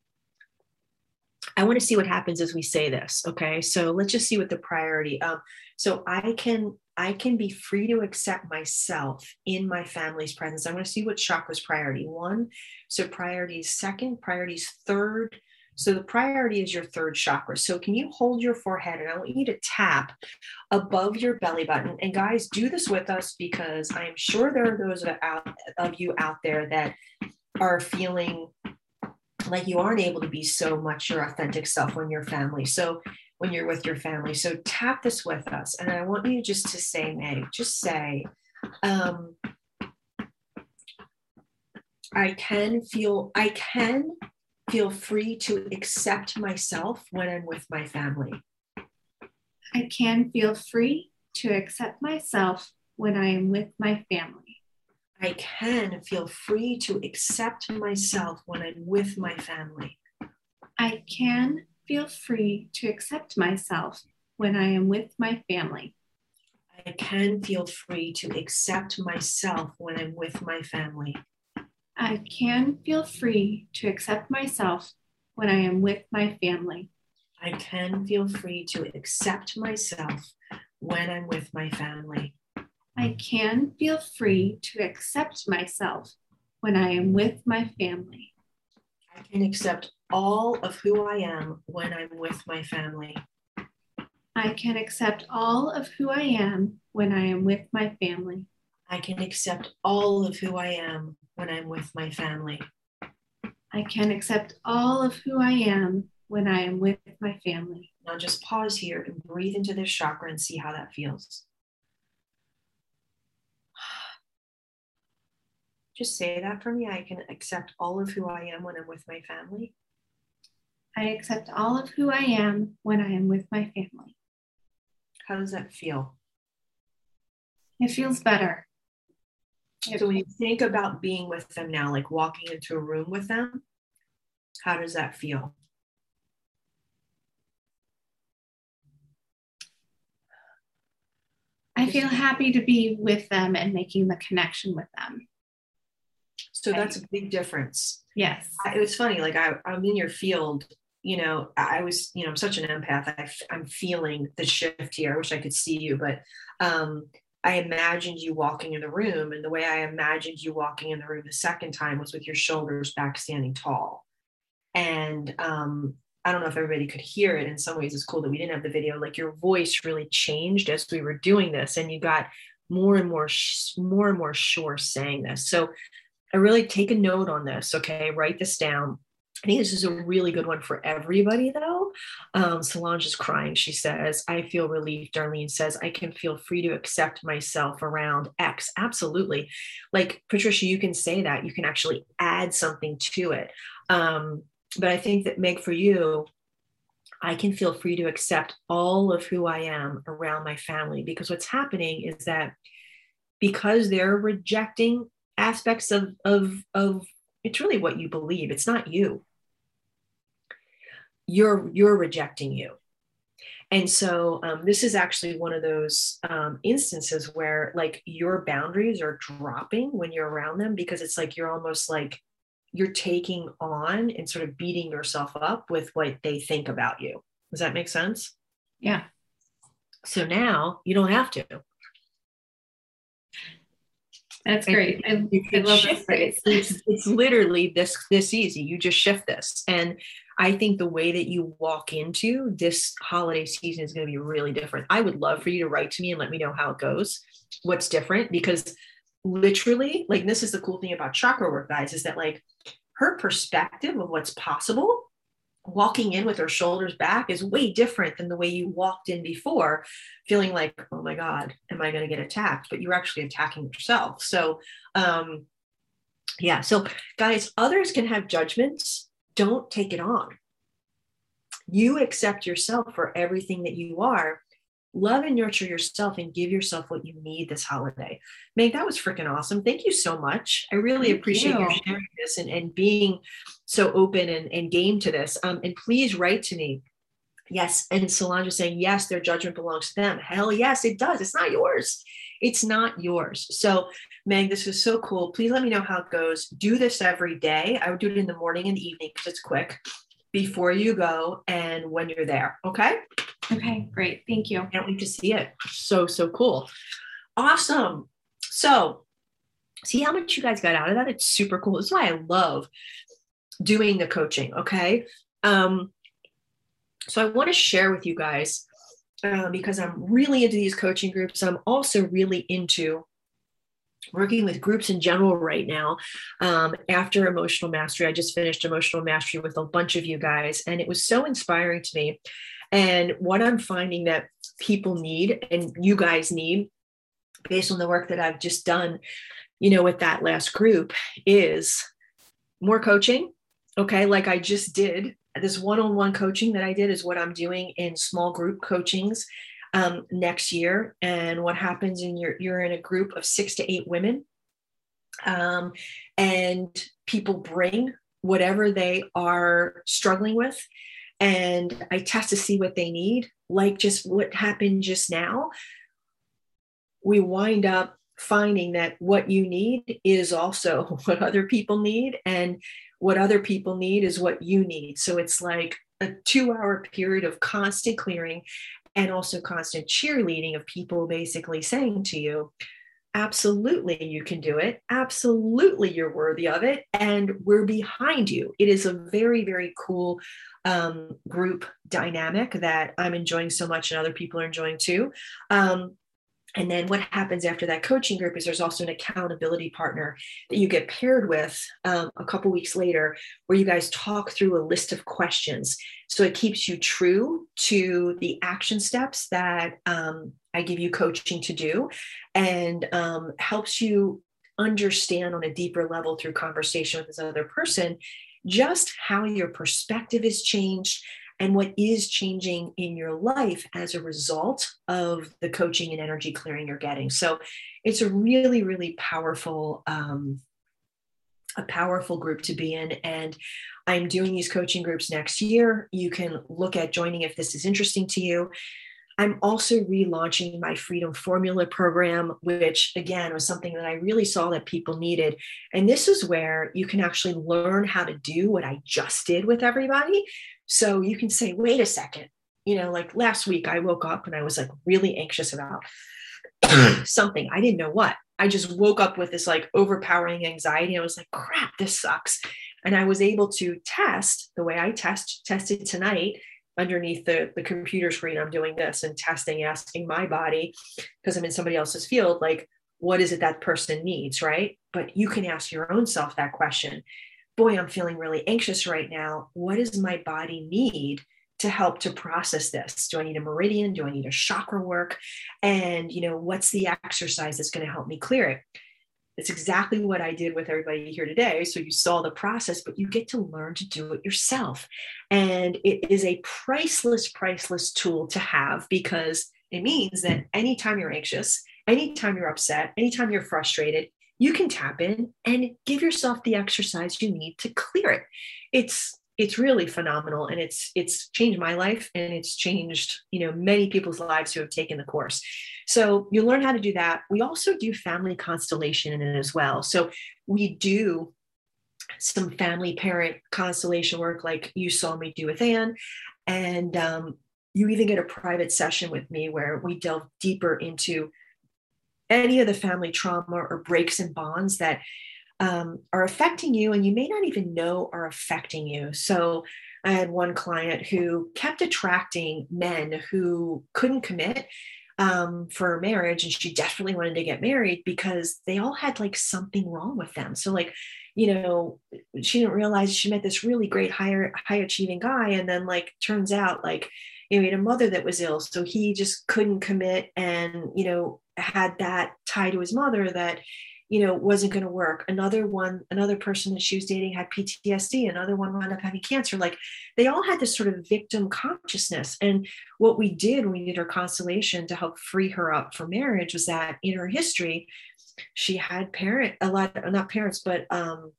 I want to see what happens as we say this. Okay. So let's just see what the priority. So I can be free to accept myself in my family's presence. I want to see what chakra's priority. 1. So priority is 2nd, priority is 3rd. So the priority is your 3rd chakra. So can you hold your forehead, and I want you to tap above your belly button. And guys, do this with us, because I am sure there are those of you out there that are feeling like you aren't able to be so much your authentic self when you're with your family. So tap this with us. And I want you just to say, Meg, just say, I can feel free to accept myself when I'm with my family. I can feel free to accept myself when I am with my family. I can feel free to accept myself when I'm with my family. I can feel free to accept myself when I am with my family. I can feel free to accept myself when I'm with my family. I can feel free to accept myself when I am with my family. I can feel free to accept myself when I'm with my family. I can feel free to accept myself when I am with my family. I can accept all of who I am when I'm with my family. I can accept all of who I am when I am with my family. I can accept all of who I am when I'm with my family. I can accept all of who I am when I am with my family. Now just pause here and breathe into this chakra and see how that feels. Just say that for me. I can accept all of who I am when I'm with my family. I accept all of who I am when I am with my family. How does that feel? It feels better. So when you think about being with them now, like walking into a room with them, how does that feel? I feel happy to be with them and making the connection with them. So that's a big difference. Yes. It was funny. Like I'm in your field, I was, I'm such an empath. I'm feeling the shift here. I wish I could see you, but I imagined you walking in the room, and the way I imagined you walking in the room the second time was with your shoulders back, standing tall. And I don't know if everybody could hear it. In some ways, it's cool that we didn't have the video. Like your voice really changed as we were doing this, and you got more and more sure saying this. So I really take a note on this. Okay, write this down. I think this is a really good one for everybody, though. Solange is crying. She says, I feel relief. Darlene says, I can feel free to accept myself around X. Absolutely. Like, Patricia, you can say that. You can actually add something to it. But I think that, Meg, for you, I can feel free to accept all of who I am around my family, because what's happening is that because they're rejecting aspects of it's really what you believe. It's not you. You're rejecting you. And so this is actually one of those instances where like your boundaries are dropping when you're around them, because it's like you're almost like you're taking on and sort of beating yourself up with what they think about you. Does that make sense? Yeah. So now you don't have to. That's great. I love this phrase. It's literally this easy. You just shift this. And I think the way that you walk into this holiday season is going to be really different. I would love for you to write to me and let me know how it goes, what's different, because literally, like, this is the cool thing about chakra work, guys, is that like her perspective of what's possible walking in with her shoulders back is way different than the way you walked in before, feeling like, oh my God, am I going to get attacked? But you're actually attacking yourself. So, yeah. So guys, others can have judgments. Don't take it on. You accept yourself for everything that you are. Love and nurture yourself and give yourself what you need this holiday. Meg, that was freaking awesome. Thank you so much. I really appreciate you sharing this and being so open and game to this. And please write to me. Yes. And Solange is saying, yes, their judgment belongs to them. Hell yes, it does. It's not yours. It's not yours. So Meg, this is so cool. Please let me know how it goes. Do this every day. I would do it in the morning and evening because it's quick, before you go and when you're there. Okay. Okay, great. Thank you. Can't wait to see it. So cool. Awesome. So see how much you guys got out of that? It's super cool. This is why I love doing the coaching. Okay. So I want to share with you guys, because I'm really into these coaching groups. I'm also really into working with groups in general right now. After Emotional Mastery, I just finished Emotional Mastery with a bunch of you guys, and it was so inspiring to me. And what I'm finding that people need, and you guys need, based on the work that I've just done, with that last group, is more coaching. Okay. Like I just did, this one-on-one coaching that I did is what I'm doing in small group coachings next year. And what happens you're in a group of 6 to 8 women, and people bring whatever they are struggling with. And I test to see what they need, like just what happened just now. We wind up finding that what you need is also what other people need, and what other people need is what you need. So it's like a 2-hour period of constant clearing and also constant cheerleading of people basically saying to you, absolutely, you can do it. Absolutely, you're worthy of it. And we're behind you. It is a very, very cool group dynamic that I'm enjoying so much and other people are enjoying too. And then what happens after that coaching group is there's also an accountability partner that you get paired with a couple weeks later, where you guys talk through a list of questions. So it keeps you true to the action steps that I give you coaching to do, and helps you understand on a deeper level through conversation with this other person, just how your perspective is changed and what is changing in your life as a result of the coaching and energy clearing you're getting. So it's a really, really powerful, a powerful group to be in. And I'm doing these coaching groups next year. You can look at joining if this is interesting to you. I'm also relaunching my Freedom Formula program, which again was something that I really saw that people needed. And this is where you can actually learn how to do what I just did with everybody. So you can say, wait a second, like last week I woke up and I was like really anxious about something. I didn't know what. I just woke up with this like overpowering anxiety. I was like, crap, this sucks. And I was able to test the way I tested tonight underneath the computer screen. I'm doing this and testing, asking my body, because I'm in somebody else's field, like, what is it that person needs, right? But you can ask your own self that question. Boy, I'm feeling really anxious right now. What does my body need to help to process this? Do I need a meridian? Do I need a chakra work? And, what's the exercise that's going to help me clear it? It's exactly what I did with everybody here today. So you saw the process, but you get to learn to do it yourself. And it is a priceless, priceless tool to have, because it means that anytime you're anxious, anytime you're upset, anytime you're frustrated, you can tap in and give yourself the exercise you need to clear it. It's really phenomenal, and it's changed my life, and it's changed, many people's lives who have taken the course. So you learn how to do that. We also do family constellation in it as well. So we do some family parent constellation work, like you saw me do with Anne, and you even get a private session with me where we delve deeper into any of the family trauma or breaks and bonds that are affecting you, and you may not even know are affecting you. So I had one client who kept attracting men who couldn't commit for marriage, and she desperately wanted to get married because they all had like something wrong with them. So like, you know, she didn't realize she met this really great high achieving guy, and then like turns out like, you know, he had a mother that was ill, so he just couldn't commit, and you know, had that tie to his mother that, you know, wasn't going to work. Another person that she was dating had PTSD. Another one wound up having cancer. Like they all had this sort of victim consciousness. And what we did when we did her constellation to help free her up for marriage was that in her history, she had not parents, but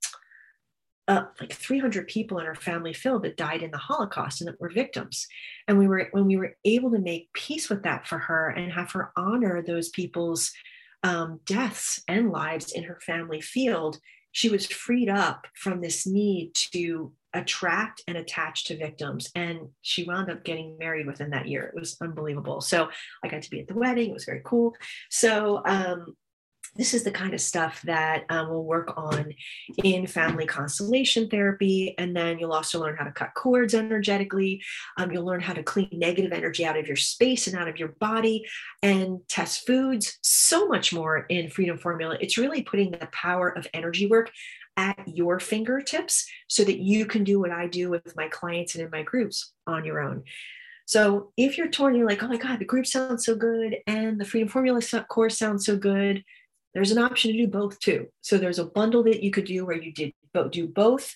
like 300 people in her family field that died in the Holocaust and that were victims. And when we were able to make peace with that for her and have her honor those people's deaths and lives in her family field, she was freed up from this need to attract and attach to victims. And she wound up getting married within that year. It was unbelievable. So I got to be at the wedding. It was very cool. So this is the kind of stuff that we'll work on in family constellation therapy. And then you'll also learn how to cut cords energetically. You'll learn how to clean negative energy out of your space and out of your body and test foods, so much more in Freedom Formula. It's really putting the power of energy work at your fingertips so that you can do what I do with my clients and in my groups on your own. So if you're torn, you're like, oh my God, the group sounds so good and the Freedom Formula course sounds so good, there's an option to do both too. So there's a bundle that you could do where you do both.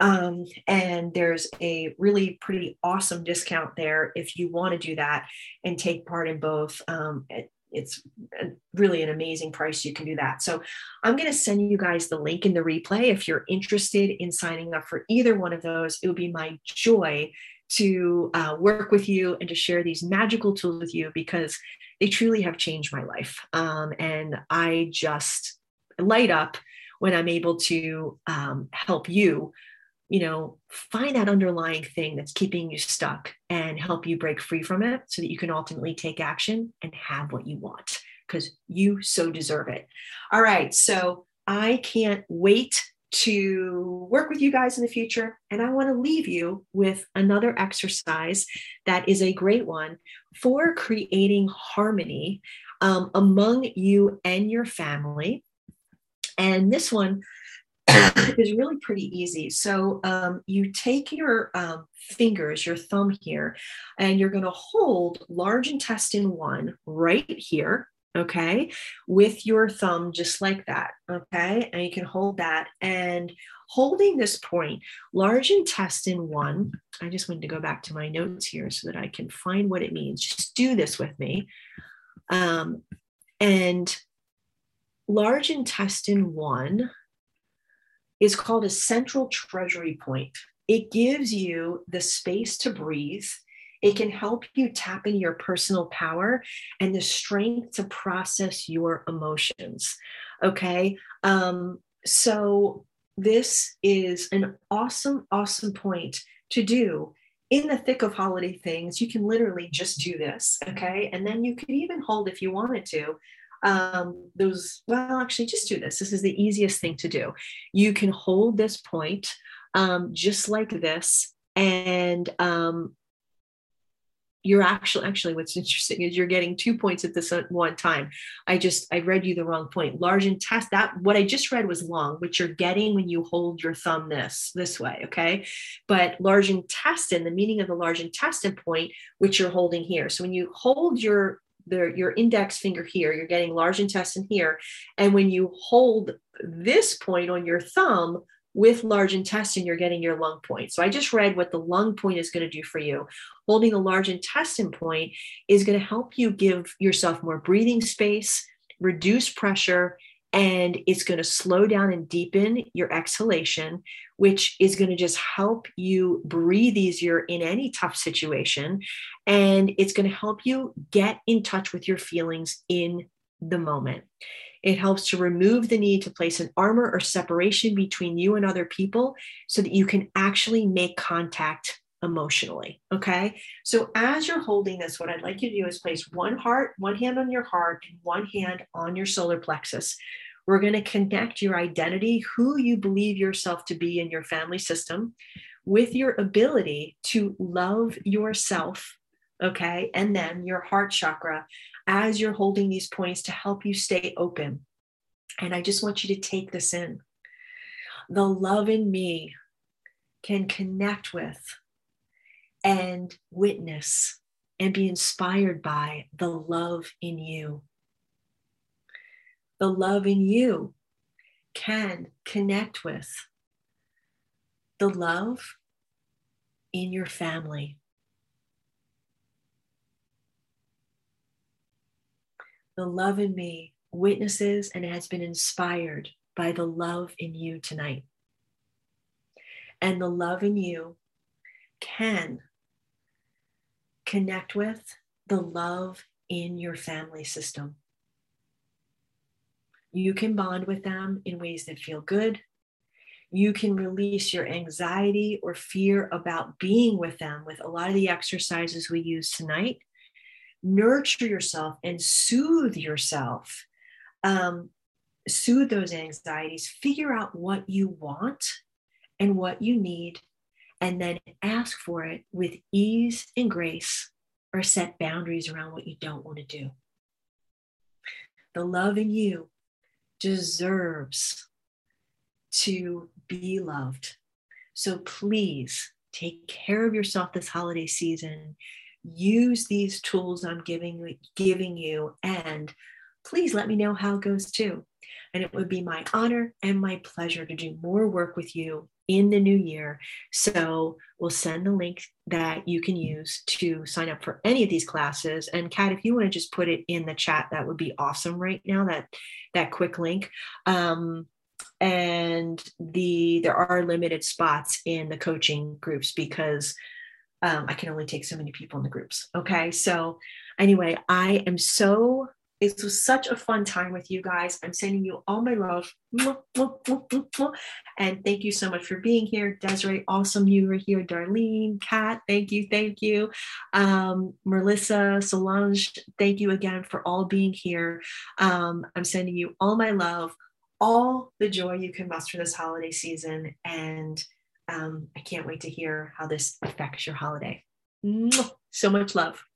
And there's a really pretty awesome discount there if you want to do that and take part in both. It's really an amazing price. You can do that. So I'm going to send you guys the link in the replay. If you're interested in signing up for either one of those, it would be my joy to work with you and to share these magical tools with you, because they truly have changed my life. And I just light up when I'm able to help you, you know, find that underlying thing that's keeping you stuck and help you break free from it so that you can ultimately take action and have what you want, because you so deserve it. All right. So I can't wait to work with you guys in the future. And I want to leave you with another exercise that is a great one for creating harmony among you and your family. And this one is really pretty easy. So you take your fingers, your thumb here, and you're going to hold large intestine 1 right here. Okay, with your thumb, just like that. Okay, and you can hold that, and holding this point, large intestine 1. I just wanted to go back to my notes here so that I can find what it means. Just do this with me. And large intestine 1 is called a central treasury point. It gives you the space to breathe. It can help you tap into your personal power and the strength to process your emotions. Okay. So this is an awesome, awesome point to do in the thick of holiday things. You can literally just do this. Okay. And then you could even hold, if you wanted to, actually just do this. This is the easiest thing to do. You can hold this point just like this. And you're actually what's interesting is you're getting 2 points at this one time. I read you the wrong point. Large intestine, that what I just read was long, which you're getting when you hold your thumb this way. Okay. But large intestine, the meaning of the large intestine point, which you're holding here. So when you hold your index finger here, you're getting large intestine here. And when you hold this point on your thumb with large intestine, you're getting your lung point. So I just read what the lung point is going to do for you. Holding the large intestine point is going to help you give yourself more breathing space, reduce pressure, and it's going to slow down and deepen your exhalation, which is going to just help you breathe easier in any tough situation. And it's going to help you get in touch with your feelings in the moment. It helps to remove the need to place an armor or separation between you and other people so that you can actually make contact emotionally. Okay. So as you're holding this, what I'd like you to do is place one hand on your heart and one hand on your solar plexus. We're going to connect your identity, who you believe yourself to be in your family system, with your ability to love yourself, okay, and then your heart chakra as you're holding these points to help you stay open. And I just want you to take this in. The love in me can connect with and witness and be inspired by the love in you. The love in you can connect with the love in your family. The love in me witnesses and has been inspired by the love in you tonight. And the love in you can connect with the love in your family system. You can bond with them in ways that feel good. You can release your anxiety or fear about being with them with a lot of the exercises we use tonight. Nurture yourself and soothe yourself. Soothe those anxieties. Figure out what you want and what you need, and then ask for it with ease and grace, or set boundaries around what you don't want to do. The love in you deserves to be loved. So please take care of yourself this holiday season. Use these tools I'm giving you, and please let me know how it goes too. And it would be my honor and my pleasure to do more work with you in the new year. So we'll send the link that you can use to sign up for any of these classes. And Kat, if you want to just put it in the chat, that would be awesome right now, that quick link. And there are limited spots in the coaching groups because I can only take so many people in the groups. Okay. So anyway, it was such a fun time with you guys. I'm sending you all my love. And thank you so much for being here. Desiree, awesome you were here. Darlene, Kat, thank you. Melissa, Solange, thank you again for all being here. I'm sending you all my love, all the joy you can muster this holiday season. And I can't wait to hear how this affects your holiday. So much love.